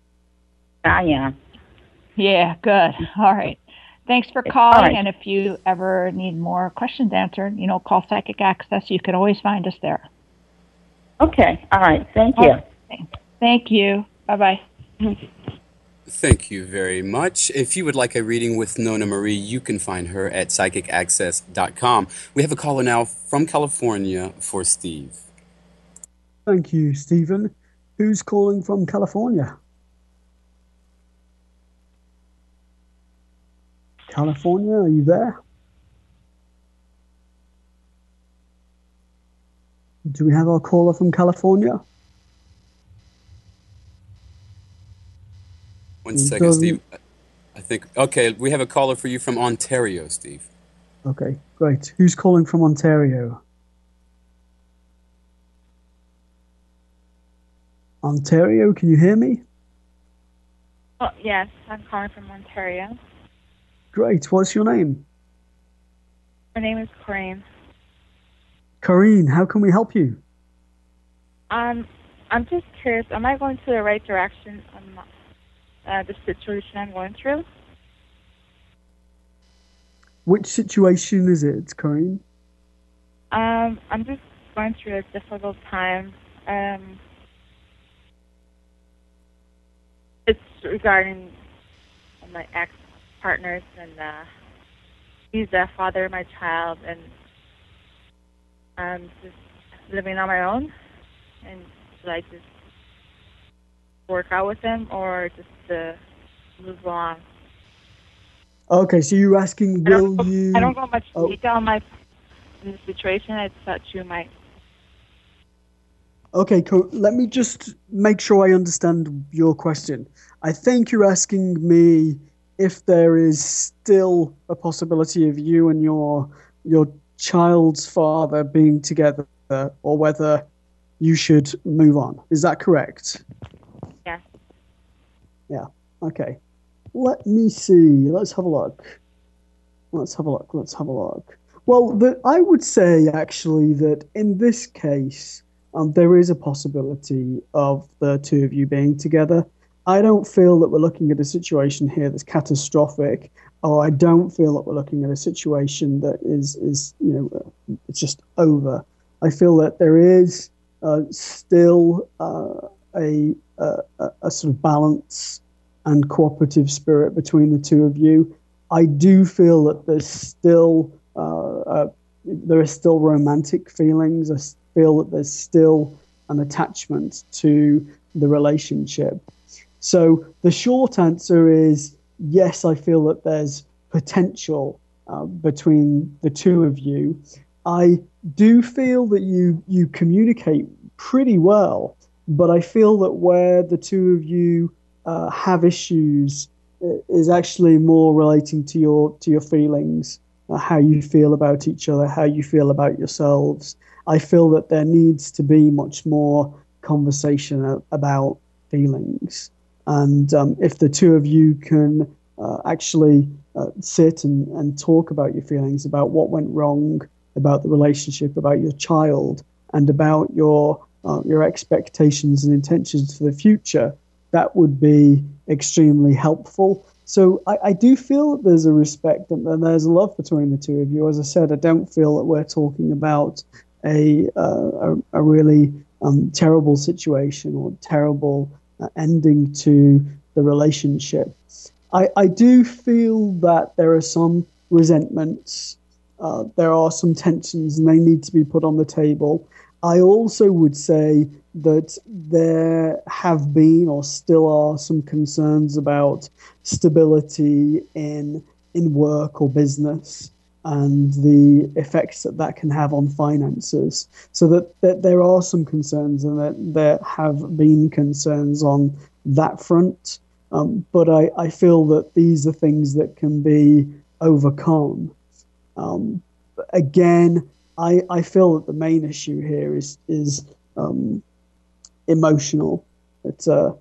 I am. Yeah, good. All right. Thanks for calling, right. And if you ever need more questions answered, call Psychic Access. You can always find us there. Okay. All right. Thank you. Okay. Thank you. Bye-bye. Thank you very much. If you would like a reading with Nona Marie, you can find her at psychicaccess.com. We have a caller now from California for Steve. Thank you, Stephen. Who's calling from California? California, are you there? Do we have our caller from California? One second, Steve. I think, okay, we have a caller for you from Ontario, Steve. Okay, great. Who's calling from Ontario? Ontario, can you hear me? Oh, yes, I'm calling from Ontario. Great. What's your name? My name is Corinne. Corinne, how can we help you? I'm just curious, am I going to the right direction on the situation I'm going through? Which situation is it, Corinne? I'm just going through a difficult time. It's regarding my ex-partners, and he's the father of my child, and I'm just living on my own. And should I just work out with him or just move on? Okay, so you're asking, I don't go much detail on in the situation. I thought you might. Okay, cool. Let me just make sure I understand your question. I think you're asking me if there is still a possibility of you and your child's father being together, or whether you should move on. Is that correct? Yeah. Yeah. Okay. Let me see. Let's have a look. Well, I would say, actually, that in this case, there is a possibility of the two of you being together. I don't feel that we're looking at a situation here that's catastrophic, or I don't feel that we're looking at a situation that is it's just over. I feel that there is still a sort of balance and cooperative spirit between the two of you. I do feel that there are still romantic feelings. I feel that there's still an attachment to the relationship. So the short answer is yes, I feel that there's potential between the two of you. I do feel that you communicate pretty well, but I feel that where the two of you have issues is actually more relating to your feelings, how you feel about each other, how you feel about yourselves. I feel that there needs to be much more conversation about feelings. And if the two of you can actually sit and talk about your feelings, about what went wrong, about the relationship, about your child, and about your expectations and intentions for the future, that would be extremely helpful. So I do feel that there's a respect and there's a love between the two of you. As I said, I don't feel that we're talking about a really terrible situation or terrible ending to the relationship. I do feel that there are some resentments, there are some tensions, and they need to be put on the table. I also would say that there have been or still are some concerns about stability in work or business and the effects that can have on finances. So that there are some concerns, and that there have been concerns on that front. But I feel that these are things that can be overcome. Again, I feel that the main issue here is emotional. It's a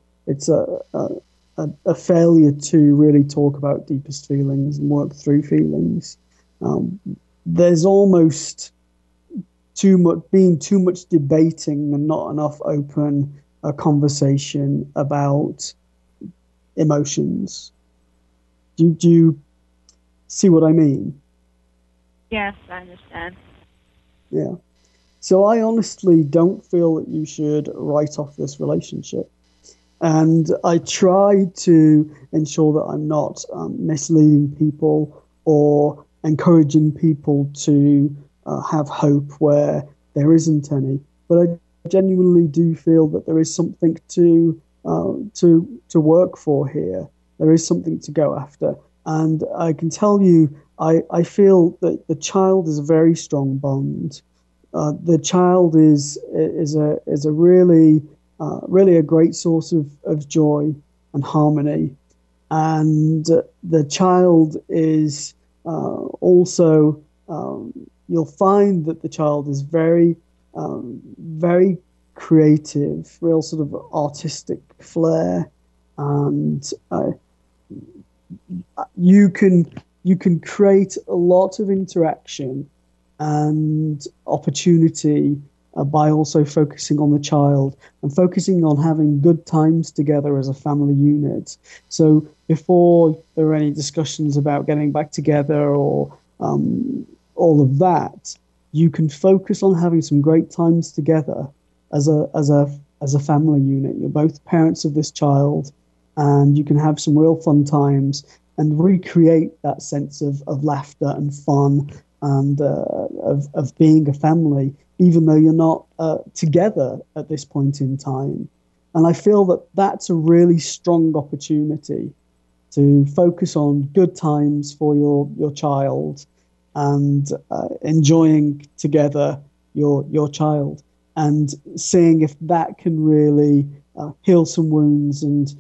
failure to really talk about deepest feelings and work through feelings. There's almost too much debating and not enough open conversation about emotions. Do you see what I mean? Yes, I understand. Yeah. So I honestly don't feel that you should write off this relationship. And I try to ensure that I'm not misleading people or encouraging people to have hope where there isn't any. But I genuinely do feel that there is something to work for here. There is something to go after. And I can tell you, I feel that the child is a very strong bond. The child is a really a great source of joy and harmony, and the child is also. You'll find that the child is very creative, real sort of artistic flair, and you can create a lot of interaction and opportunity by also focusing on the child and focusing on having good times together as a family unit. So before there are any discussions about getting back together or all of that, you can focus on having some great times together as a family unit. You're both parents of this child, and you can have some real fun times and recreate that sense of laughter and fun and of being a family, even though you're not together at this point in time. And I feel that that's a really strong opportunity to focus on good times for your child and enjoying together your child and seeing if that can really heal some wounds and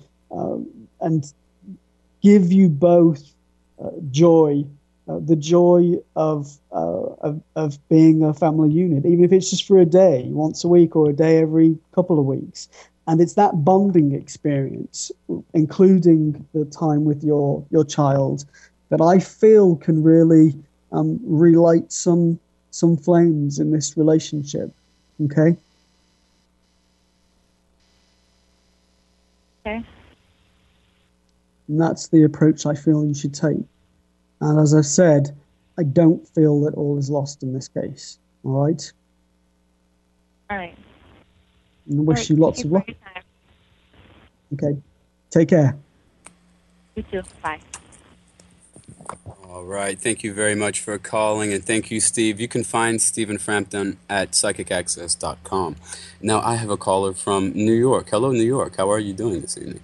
give you both joy. The joy of being a family unit, even if it's just for a day, once a week, or a day every couple of weeks. And it's that bonding experience, including the time with your child, that I feel can really relight some flames in this relationship. Okay? Okay. And that's the approach I feel you should take. And as I said, I don't feel that all is lost in this case. All right? All right. And I wish you lots of luck. Okay. Take care. You too. Bye. All right. Thank you very much for calling, and thank you, Steve. You can find Stephen Frampton at psychicaccess.com. Now, I have a caller from New York. Hello, New York. How are you doing this evening?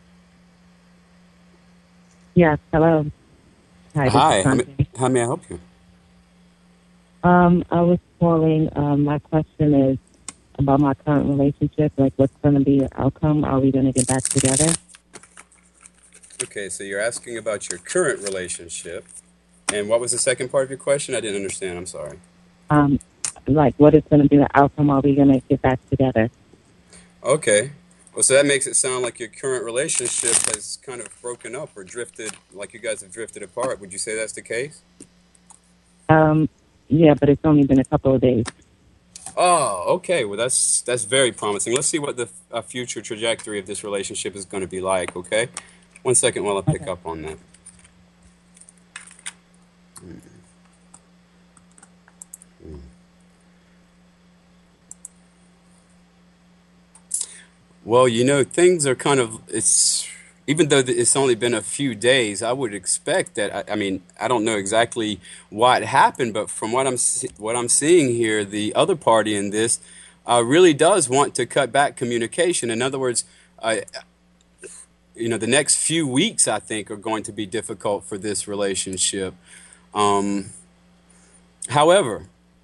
Yes, hello. Hi. How may I help you? I was calling. My question is about my current relationship. Like, what's going to be the outcome? Are we going to get back together? Okay, so you're asking about your current relationship. And what was the second part of your question? I didn't understand. I'm sorry. Like, what is going to be the outcome? Are we going to get back together? Okay. Well, so that makes it sound like your current relationship has kind of broken up or drifted, like you guys have drifted apart. Would you say that's the case? Yeah, but it's only been a couple of days. Oh, okay. Well, that's very promising. Let's see what the future trajectory of this relationship is going to be like, okay? 1 second while I pick up on that. Well, you know, things are kind of, even though it's only been a few days, I would expect that, I mean, I don't know exactly what happened, but from what I'm seeing here, the other party in this really does want to cut back communication. In other words, you know, the next few weeks, I think, are going to be difficult for this relationship. However,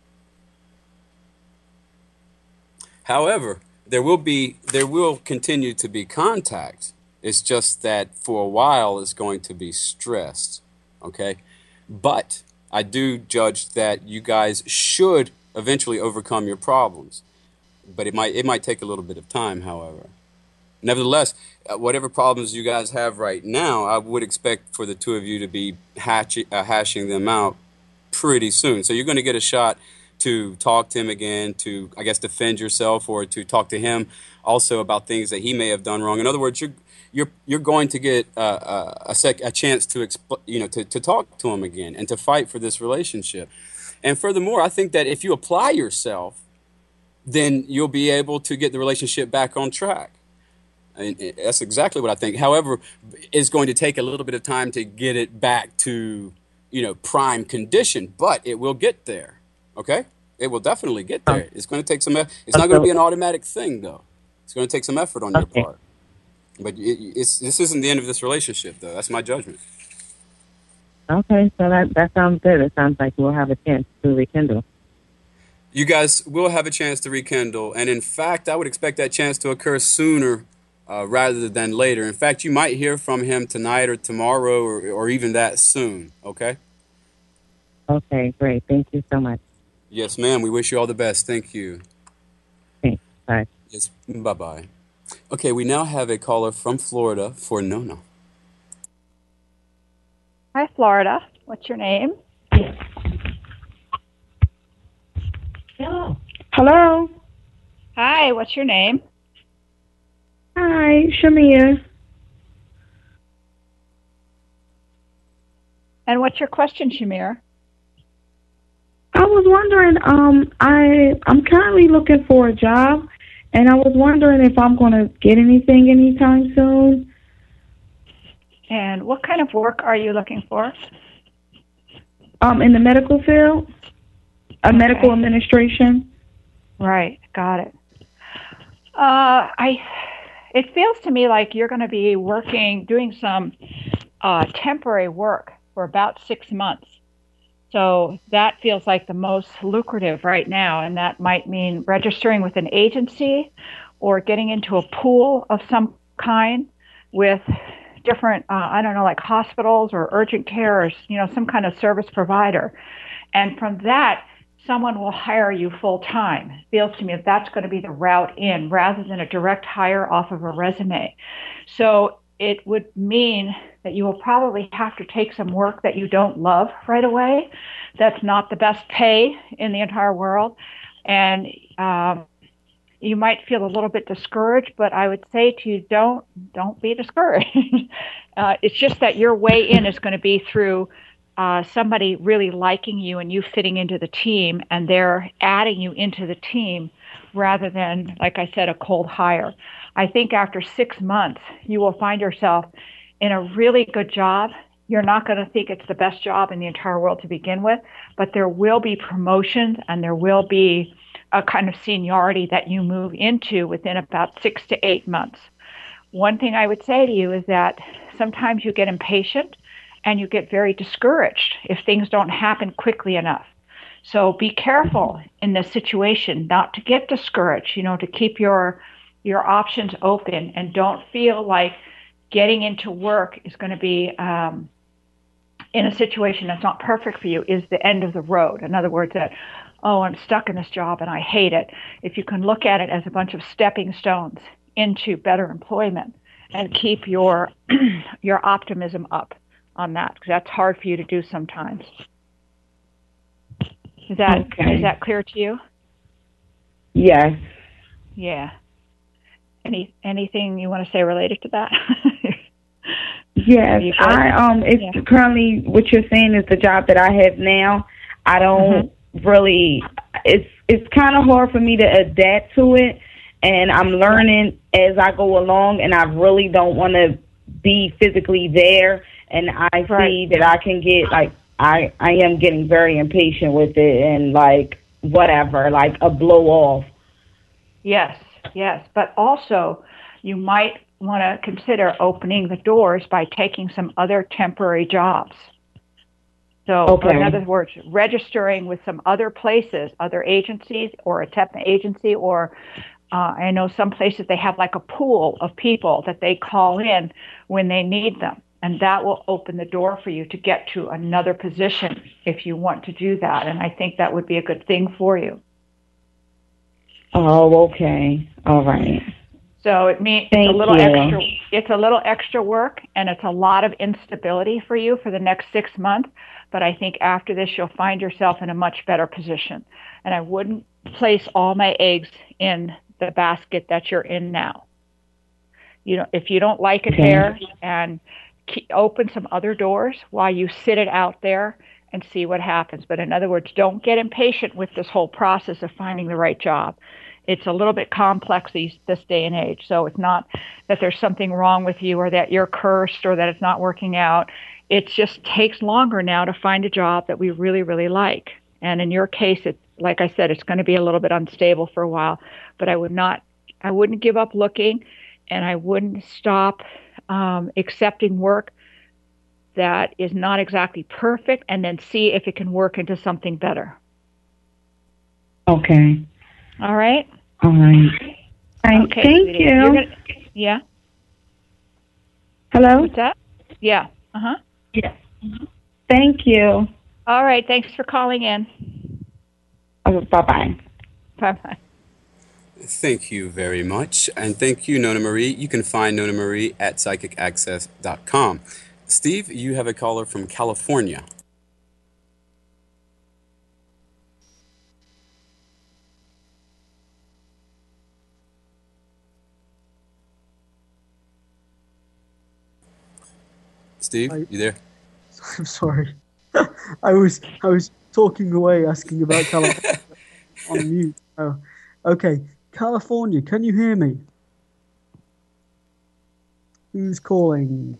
there will continue to be contact. It's just that for a while it's going to be stressed, okay? But I do judge that you guys should eventually overcome your problems. But it might take a little bit of time, however. Nevertheless, whatever problems you guys have right now, I would expect for the two of you to be hashing them out pretty soon. So you're going to get a shot to talk to him again, to, I guess, defend yourself, or to talk to him also about things that he may have done wrong. In other words, you're going to get a chance to to talk to him again and to fight for this relationship. And furthermore, I think that if you apply yourself, then you'll be able to get the relationship back on track. And that's exactly what I think. However, it's going to take a little bit of time to get it back to, prime condition, but it will get there. Okay? It will definitely get there. It's going to take some. It's not going to be an automatic thing, though. It's going to take some effort on your part. But this isn't the end of this relationship, though. That's my judgment. Okay, so that sounds good. It sounds like we'll have a chance to rekindle. You guys will have a chance to rekindle, and in fact, I would expect that chance to occur sooner rather than later. In fact, you might hear from him tonight or tomorrow or even that soon, okay? Okay, great. Thank you so much. Yes, ma'am. We wish you all the best. Thank you. Thanks. Bye. Yes, bye-bye. Okay, we now have a caller from Florida for Nona. Hi, Florida. What's your name? Hello. Hello. Hi, what's your name? Hi, Shamir. And what's your question, Shamir? I was wondering, I'm currently looking for a job, and I was wondering if I'm going to get anything anytime soon. And what kind of work are you looking for? In the medical field, medical administration. Right, got it. It feels to me like you're going to be doing some temporary work for about 6 months. So that feels like the most lucrative right now, and that might mean registering with an agency or getting into a pool of some kind with different, like hospitals or urgent care or, some kind of service provider. And from that, someone will hire you full time. It feels to me that that's going to be the route in rather than a direct hire off of a resume. So it would mean that you will probably have to take some work that you don't love right away. That's not the best pay in the entire world. And you might feel a little bit discouraged, but I would say to you, don't be discouraged. It's just that your way in is going to be through somebody really liking you and you fitting into the team, and they're adding you into the team rather than, like I said, a cold hire. I think after 6 months, you will find yourself in a really good job. You're not going to think it's the best job in the entire world to begin with, but there will be promotions and there will be a kind of seniority that you move into within about 6 to 8 months. One thing I would say to you is that sometimes you get impatient and you get very discouraged if things don't happen quickly enough. So be careful in this situation not to get discouraged, to keep your options open, and don't feel like getting into work is going to be in a situation that's not perfect for you is the end of the road. In other words, that, oh, I'm stuck in this job and I hate it. If you can look at it as a bunch of stepping stones into better employment and keep your optimism up on that, because that's hard for you to do sometimes. Is that clear to you? Yes. Yeah. Anything you want to say related to that? Yes, it's currently what you're saying is the job that I have now. I don't really. It's kind of hard for me to adapt to it, and I'm learning as I go along. And I really don't want to be physically there. And I see that I can get I am getting very impatient with it and whatever, like a blow off. Yes, but also you might want to consider opening the doors by taking some other temporary jobs. So, in other words, registering with some other places, other agencies, or a temp agency, or I know some places they have like a pool of people that they call in when they need them. And that will open the door for you to get to another position if you want to do that. And I think that would be a good thing for you. Oh, okay. All right. So it means it's a little extra work, and it's a lot of instability for you for the next 6 months. But I think after this, you'll find yourself in a much better position. And I wouldn't place all my eggs in the basket that you're in now. If you don't like it there, and open some other doors while you sit it out there and see what happens. But in other words, don't get impatient with this whole process of finding the right job. It's a little bit complex this day and age. So it's not that there's something wrong with you or that you're cursed or that it's not working out. It just takes longer now to find a job that we really, really like. And in your case, like I said, it's going to be a little bit unstable for a while. But I wouldn't give up looking, and I wouldn't stop accepting work that is not exactly perfect, and then see if it can work into something better. Okay. All right? All right. Okay, thank you. Yeah? Hello? What's that? Yeah. Uh-huh. Yeah. Thank you. All right. Thanks for calling in. Bye-bye. Bye-bye. Thank you very much. And thank you, Nona Marie. You can find Nona Marie at psychicaccess.com. Steve, you have a caller from California. Steve, you there? I'm sorry. I was talking away, asking about California on mute. Oh, okay. California, can you hear me? Who's calling?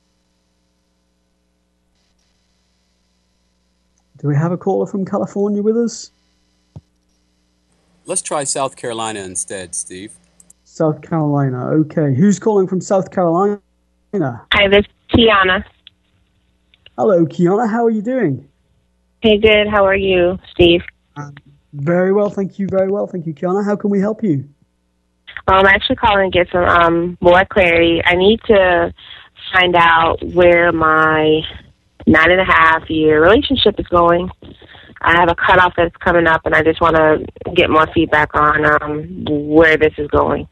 Do we have a caller from California with us? Let's try South Carolina instead, Steve. South Carolina, okay. Who's calling from South Carolina? Hi, this is Kiana. Hello, Kiana. How are you doing? Hey, good. How are you, Steve? Very well, thank you. Very well, thank you, Kiana. How can we help you? I'm actually calling to get some more clarity. I need to find out where my 9.5-year relationship is going. I have a cutoff that's coming up, and I just want to get more feedback on where this is going.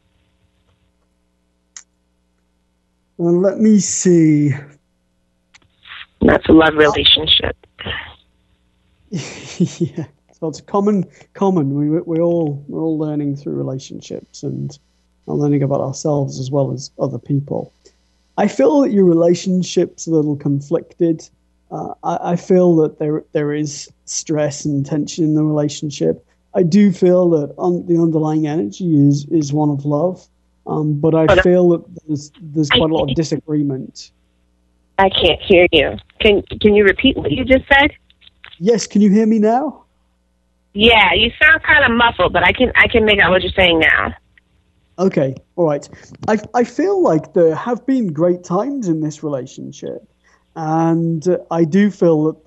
Well, let me see. That's a love relationship. Yeah, Well, it's common. We're all learning through relationships and learning about ourselves as well as other people. I feel that your relationship's a little conflicted. I feel that there is stress and tension in the relationship. I do feel that the underlying energy is one of love, but I feel that there's quite a lot of disagreement. I can't hear you. Can you repeat what you just said? Yes, can you hear me now? Yeah, you sound kind of muffled, but I can make out what you're saying now. Okay, all right. I feel like there have been great times in this relationship, and I do feel that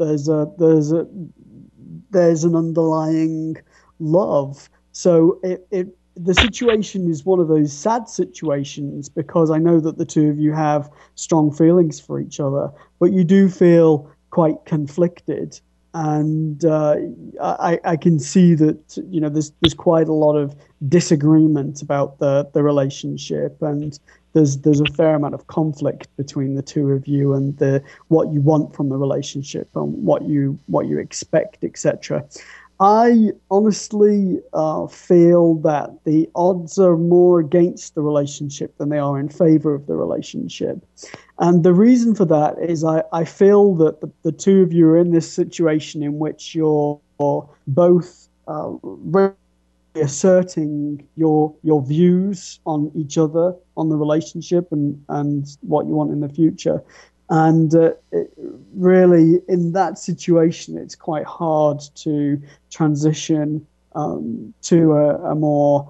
there's an underlying love. So the situation is one of those sad situations because I know that the two of you have strong feelings for each other, but you do feel quite conflicted. And I can see that there's quite a lot of disagreement about the relationship, and there's a fair amount of conflict between the two of you and what you want from the relationship and what you expect, etc. I honestly feel that the odds are more against the relationship than they are in favor of the relationship. And the reason for that is I feel that the two of you are in this situation in which you're both really asserting your views on each other, on the relationship and what you want in the future. And really, in that situation, it's quite hard to transition to a more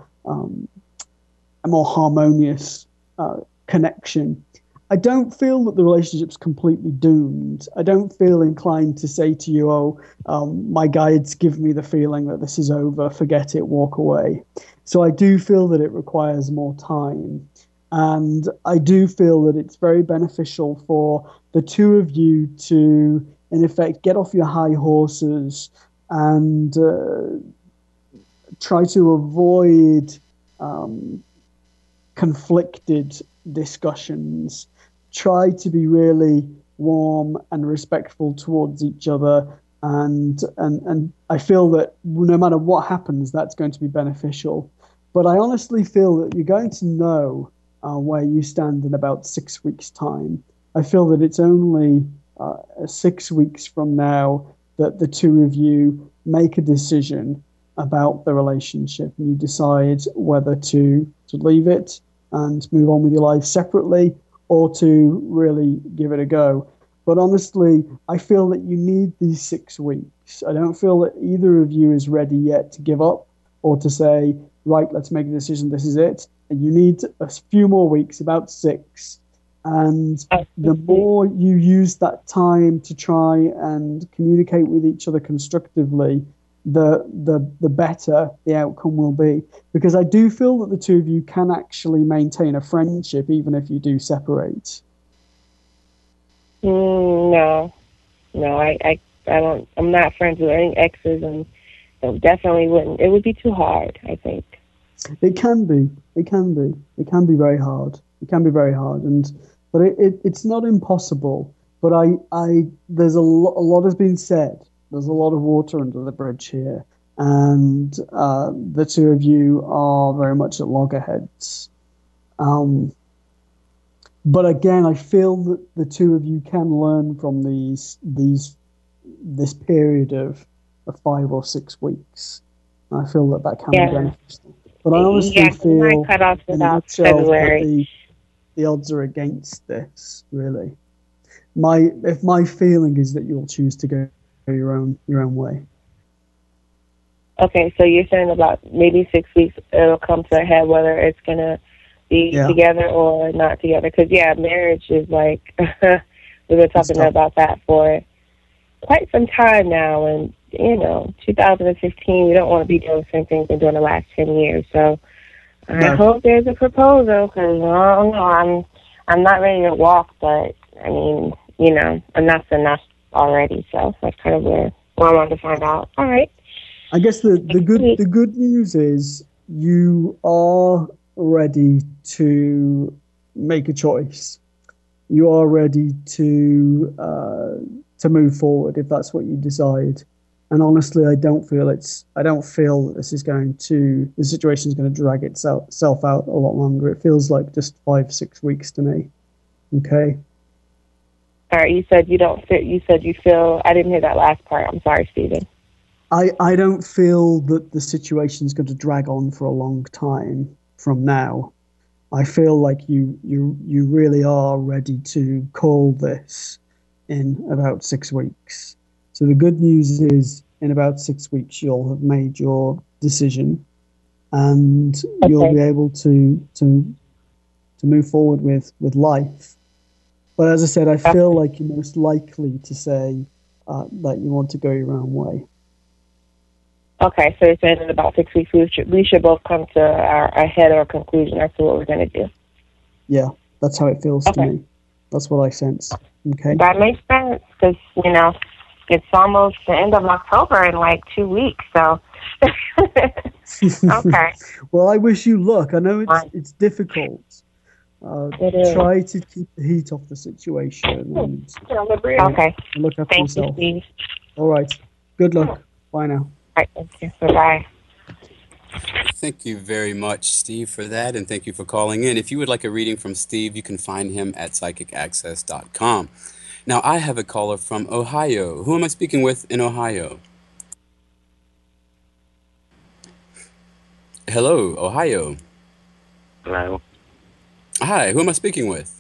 harmonious connection. I don't feel that the relationship's completely doomed. I don't feel inclined to say to you, my guides give me the feeling that this is over, forget it, walk away. So I do feel that it requires more time. And I do feel that it's very beneficial for the two of you to, in effect, get off your high horses and try to avoid conflicted discussions. Try to be really warm and respectful towards each other. And I feel that no matter what happens, that's going to be beneficial. But I honestly feel that you're going to know where you stand in about 6 weeks' time. I feel that it's only 6 weeks from now that the two of you make a decision about the relationship and you decide whether to leave it and move on with your life separately or to really give it a go. But honestly, I feel that you need these 6 weeks. I don't feel that either of you is ready yet to give up or to say, right, let's make a decision, this is it. And you need a few more weeks, about 6. And the more you use that time to try and communicate with each other constructively, the better the outcome will be. Because I do feel that the two of you can actually maintain a friendship even if you do separate. No, I don't. I'm not friends with any exes, and so definitely wouldn't. It would be too hard, I think. It can be. It can be very hard. But it's not impossible. But there's a lot has been said. There's a lot of water under the bridge here, and the two of you are very much at loggerheads. But again, I feel that the two of you can learn from this period of 5 or 6 weeks. I feel that can be beneficial. But I honestly feel in a nutshell that the odds are against this, really. If my feeling is that you'll choose to go your own way. Okay, so you're saying about maybe 6 weeks it'll come to a head whether it's going to be together or not together. Because, marriage is like, we've been talking about that for quite some time now. And, 2015, we don't want to be doing the same thing we've been doing the last 10 years. So I hope there's a proposal because, I don't know, I'm not ready to walk, but, I mean, enough's enough already. So that's kind of where I wanted to find out. All right. I guess the good news is you are ready to make a choice. You are ready to move forward if that's what you decide. And honestly, I don't feel that the situation is going to drag itself out a lot longer. It feels like just 5-6 weeks to me. Okay. All right. You said you feel. I didn't hear that last part. I'm sorry, Stephen. I don't feel that the situation is going to drag on for a long time from now. I feel like you really are ready to call this in about 6 weeks. So the good news is, in about 6 weeks, you'll have made your decision, and you'll be able to move forward with life. But as I said, I feel like you're most likely to say that you want to go your own way. Okay, so you're saying in about 6 weeks we should both come to our head or conclusion as to what we're going to do. Yeah, that's how it feels to me. That's what I sense. Okay. That makes sense because, it's almost the end of October in like 2 weeks, so. Okay. Well, I wish you luck. I know it's difficult. Try to keep the heat off the situation and look after yourself. Thank you, Steve. All right. Good luck. Bye now. All right, thank you. Bye-bye. Thank you very much, Steve, for that, and thank you for calling in. If you would like a reading from Steve, you can find him at psychicaccess.com. Now, I have a caller from Ohio. Who am I speaking with in Ohio? Hello, Ohio. Hello. Hi, who am I speaking with?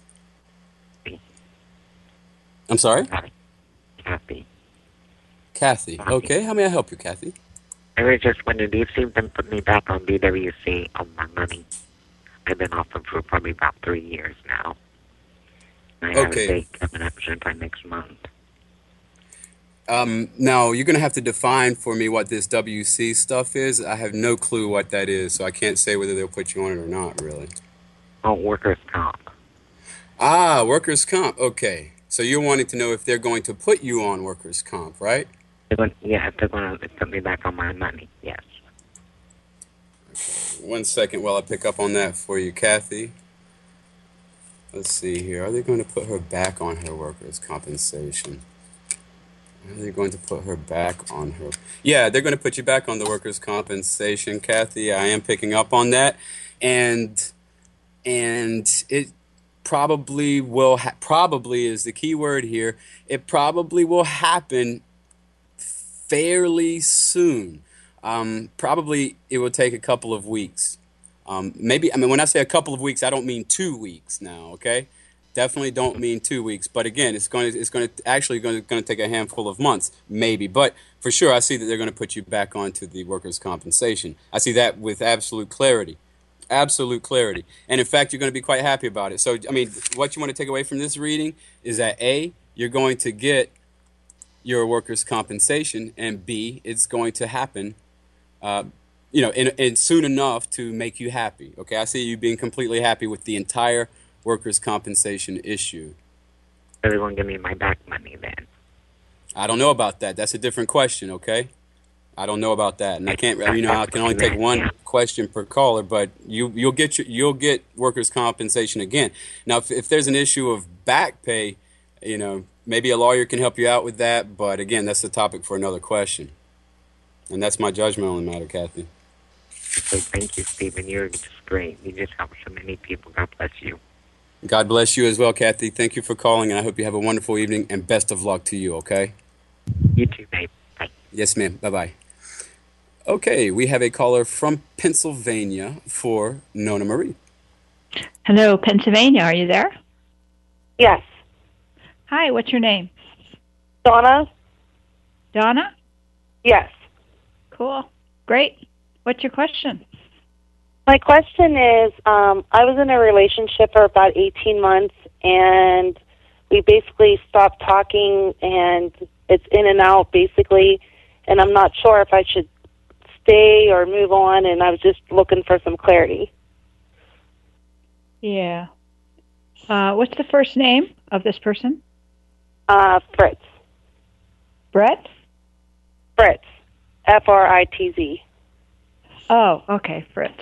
I'm sorry? Kathy. Kathy. Okay, how may I help you, Kathy? I was just wondering, do you see them put me back on BWC on my money? I've been off them for probably about 3 years now. I have a date coming up sometime next month. Now, you're going to have to define for me what this WC stuff is. I have no clue what that is, so I can't say whether they'll put you on it or not, really. Oh, workers' comp. Ah, workers' comp. Okay. So you're wanting to know if they're going to put you on workers' comp, right? If they're going to put me back on my money, yes. Okay. 1 second while I pick up on that for you, Kathy. Let's see here. Are they going to put her back on her workers' compensation? Are they going to put her back on her? Yeah, they're going to put you back on the workers' compensation, Kathy. I am picking up on that. And it probably will, probably is the key word here. It probably will happen fairly soon. Probably it will take a couple of weeks. When I say a couple of weeks, I don't mean 2 weeks now, okay? Definitely don't mean 2 weeks. But again, it's going to take a handful of months, maybe. But for sure, I see that they're going to put you back onto the workers' compensation. I see that with absolute clarity. Absolute clarity. And in fact, you're going to be quite happy about it. So, what you want to take away from this reading is that A, you're going to get your workers' compensation, and B, it's going to happen, in soon enough to make you happy. Okay, I see you being completely happy with the entire workers' compensation issue. So they won't give me my back money then? I don't know about that. That's a different question, okay? I don't know about that, and I can't. I can only take one question per caller, but you'll get workers' compensation again. Now, if there's an issue of back pay, maybe a lawyer can help you out with that. But again, that's a topic for another question, and that's my judgment on the matter, Kathy. Okay, thank you, Stephen. You're just great. You just help so many people. God bless you. God bless you as well, Kathy. Thank you for calling, and I hope you have a wonderful evening. And best of luck to you. Okay. You too, babe. Bye. Yes, ma'am. Bye-bye. Okay, we have a caller from Pennsylvania for Nona Marie. Hello, Pennsylvania. Are you there? Yes. Hi, what's your name? Donna. Donna? Yes. Cool. Great. What's your question? My question is, I was in a relationship for about 18 months, and we basically stopped talking, and it's in and out, basically, and I'm not sure if I should stay or move on, and I was just looking for some clarity. Yeah. What's the first name of this person? Fritz. Brett? Fritz. Fritz. Oh, okay, Fritz.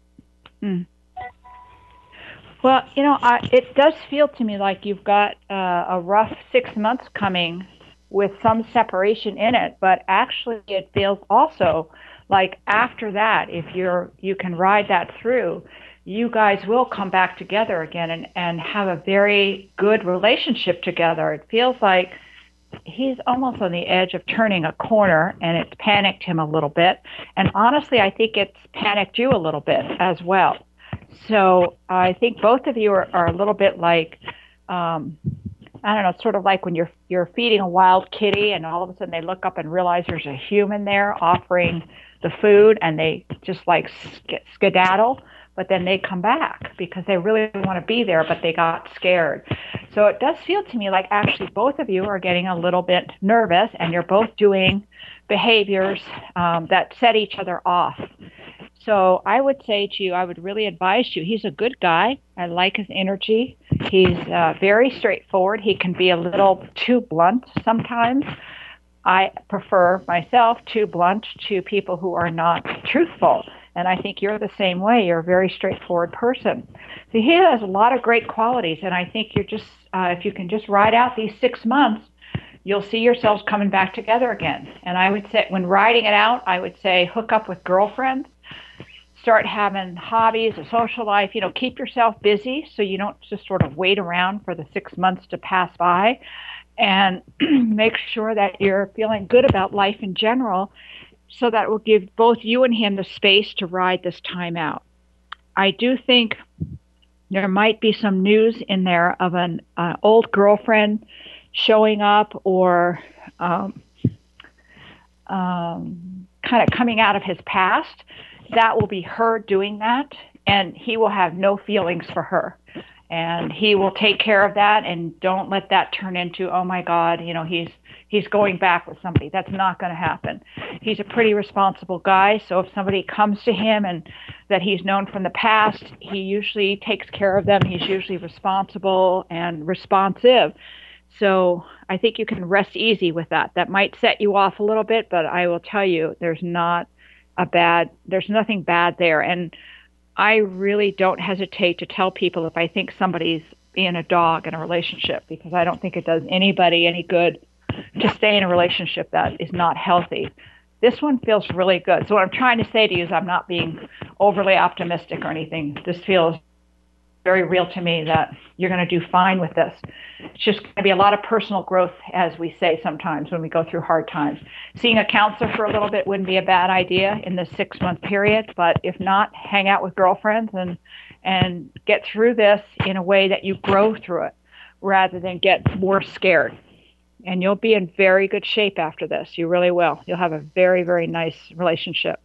Well, it does feel to me like you've got a rough 6 months coming with some separation in it, but actually it feels also like after that, if you can ride that through, you guys will come back together again and have a very good relationship together. It feels like he's almost on the edge of turning a corner, and it's panicked him a little bit. And honestly, I think it's panicked you a little bit as well. So I think both of you are a little bit like, I don't know, sort of like when you're feeding a wild kitty and all of a sudden they look up and realize there's a human there offering the food, and they just like skedaddle, but then they come back because they really want to be there, but they got scared. So it does feel to me like actually both of you are getting a little bit nervous, and you're both doing behaviors that set each other off. So I would say to you, I would really advise you, he's a good guy. I like his energy. He's very straightforward. He can be a little too blunt sometimes. I prefer myself too blunt to people who are not truthful. And I think you're the same way. You're a very straightforward person. So he has a lot of great qualities. And I think you're just, if you can just ride out these 6 months, you'll see yourselves coming back together again. And I would say, when riding it out, I would say hook up with girlfriends. Start having hobbies, a social life, keep yourself busy so you don't just sort of wait around for the 6 months to pass by, and make sure that you're feeling good about life in general, so that will give both you and him the space to ride this time out. I do think there might be some news in there of an old girlfriend showing up, or kind of coming out of his past. That will be her doing that, and he will have no feelings for her. And he will take care of that, and don't let that turn into, oh my God, he's going back with somebody. That's not going to happen. He's a pretty responsible guy, so if somebody comes to him and that he's known from the past, he usually takes care of them. He's usually responsible and responsive. So I think you can rest easy with that. That might set you off a little bit, but I will tell you, there's nothing bad there. And I really don't hesitate to tell people if I think somebody's being a dog in a relationship, because I don't think it does anybody any good to stay in a relationship that is not healthy. This one feels really good. So what I'm trying to say to you is I'm not being overly optimistic or anything. This feels very real to me that you're going to do fine with this. It's just going to be a lot of personal growth, as we say sometimes when we go through hard times. Seeing a counselor for a little bit wouldn't be a bad idea in this 6-month period, but if not, hang out with girlfriends and get through this in a way that you grow through it rather than get more scared. And you'll be in very good shape after this. You really will. You'll have a very, very nice relationship.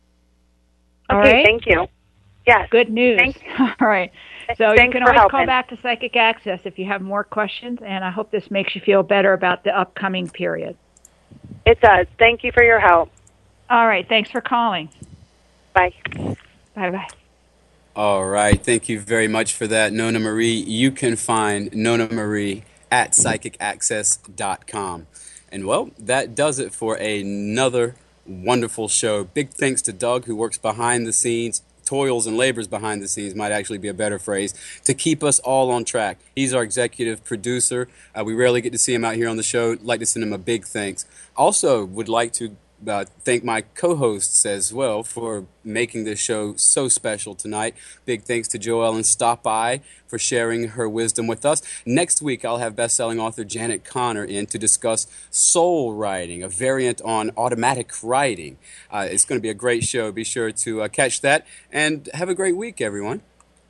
All okay, right? Thank you. Yes. Good news. Thank you. All right. So Thanks you can for always helping. call back to Psychic Access if you have more questions, and I hope this makes you feel better about the upcoming period. It does. Thank you for your help. All right. Thanks for calling. Bye. Bye-bye. All right. Thank you very much for that, Nona Marie. You can find Nona Marie at psychicaccess.com. And, well, that does it for another wonderful show. Big thanks to Doug, who works behind the scenes, toils and labors behind the scenes, might actually be a better phrase, to keep us all on track. He's our executive producer. We rarely get to see him out here on the show. I'd like to send him a big thanks. Also would like to thank my co-hosts as well for making this show so special tonight. Big thanks to JoEllen Stop-By for sharing her wisdom with us. Next week, I'll have best-selling author Janet Connor in to discuss soul writing, a variant on automatic writing. It's going to be a great show. Be sure to catch that, and have a great week, everyone.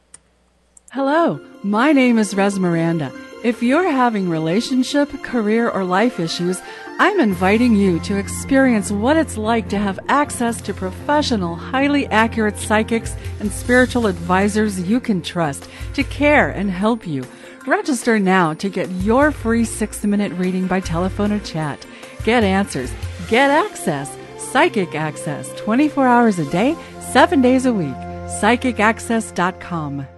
Hello, my name is Res Miranda. If you're having relationship, career, or life issues, I'm inviting you to experience what it's like to have access to professional, highly accurate psychics and spiritual advisors you can trust to care and help you. Register now to get your free 6-minute reading by telephone or chat. Get answers. Get access. Psychic Access, 24 hours a day, 7 days a week. PsychicAccess.com.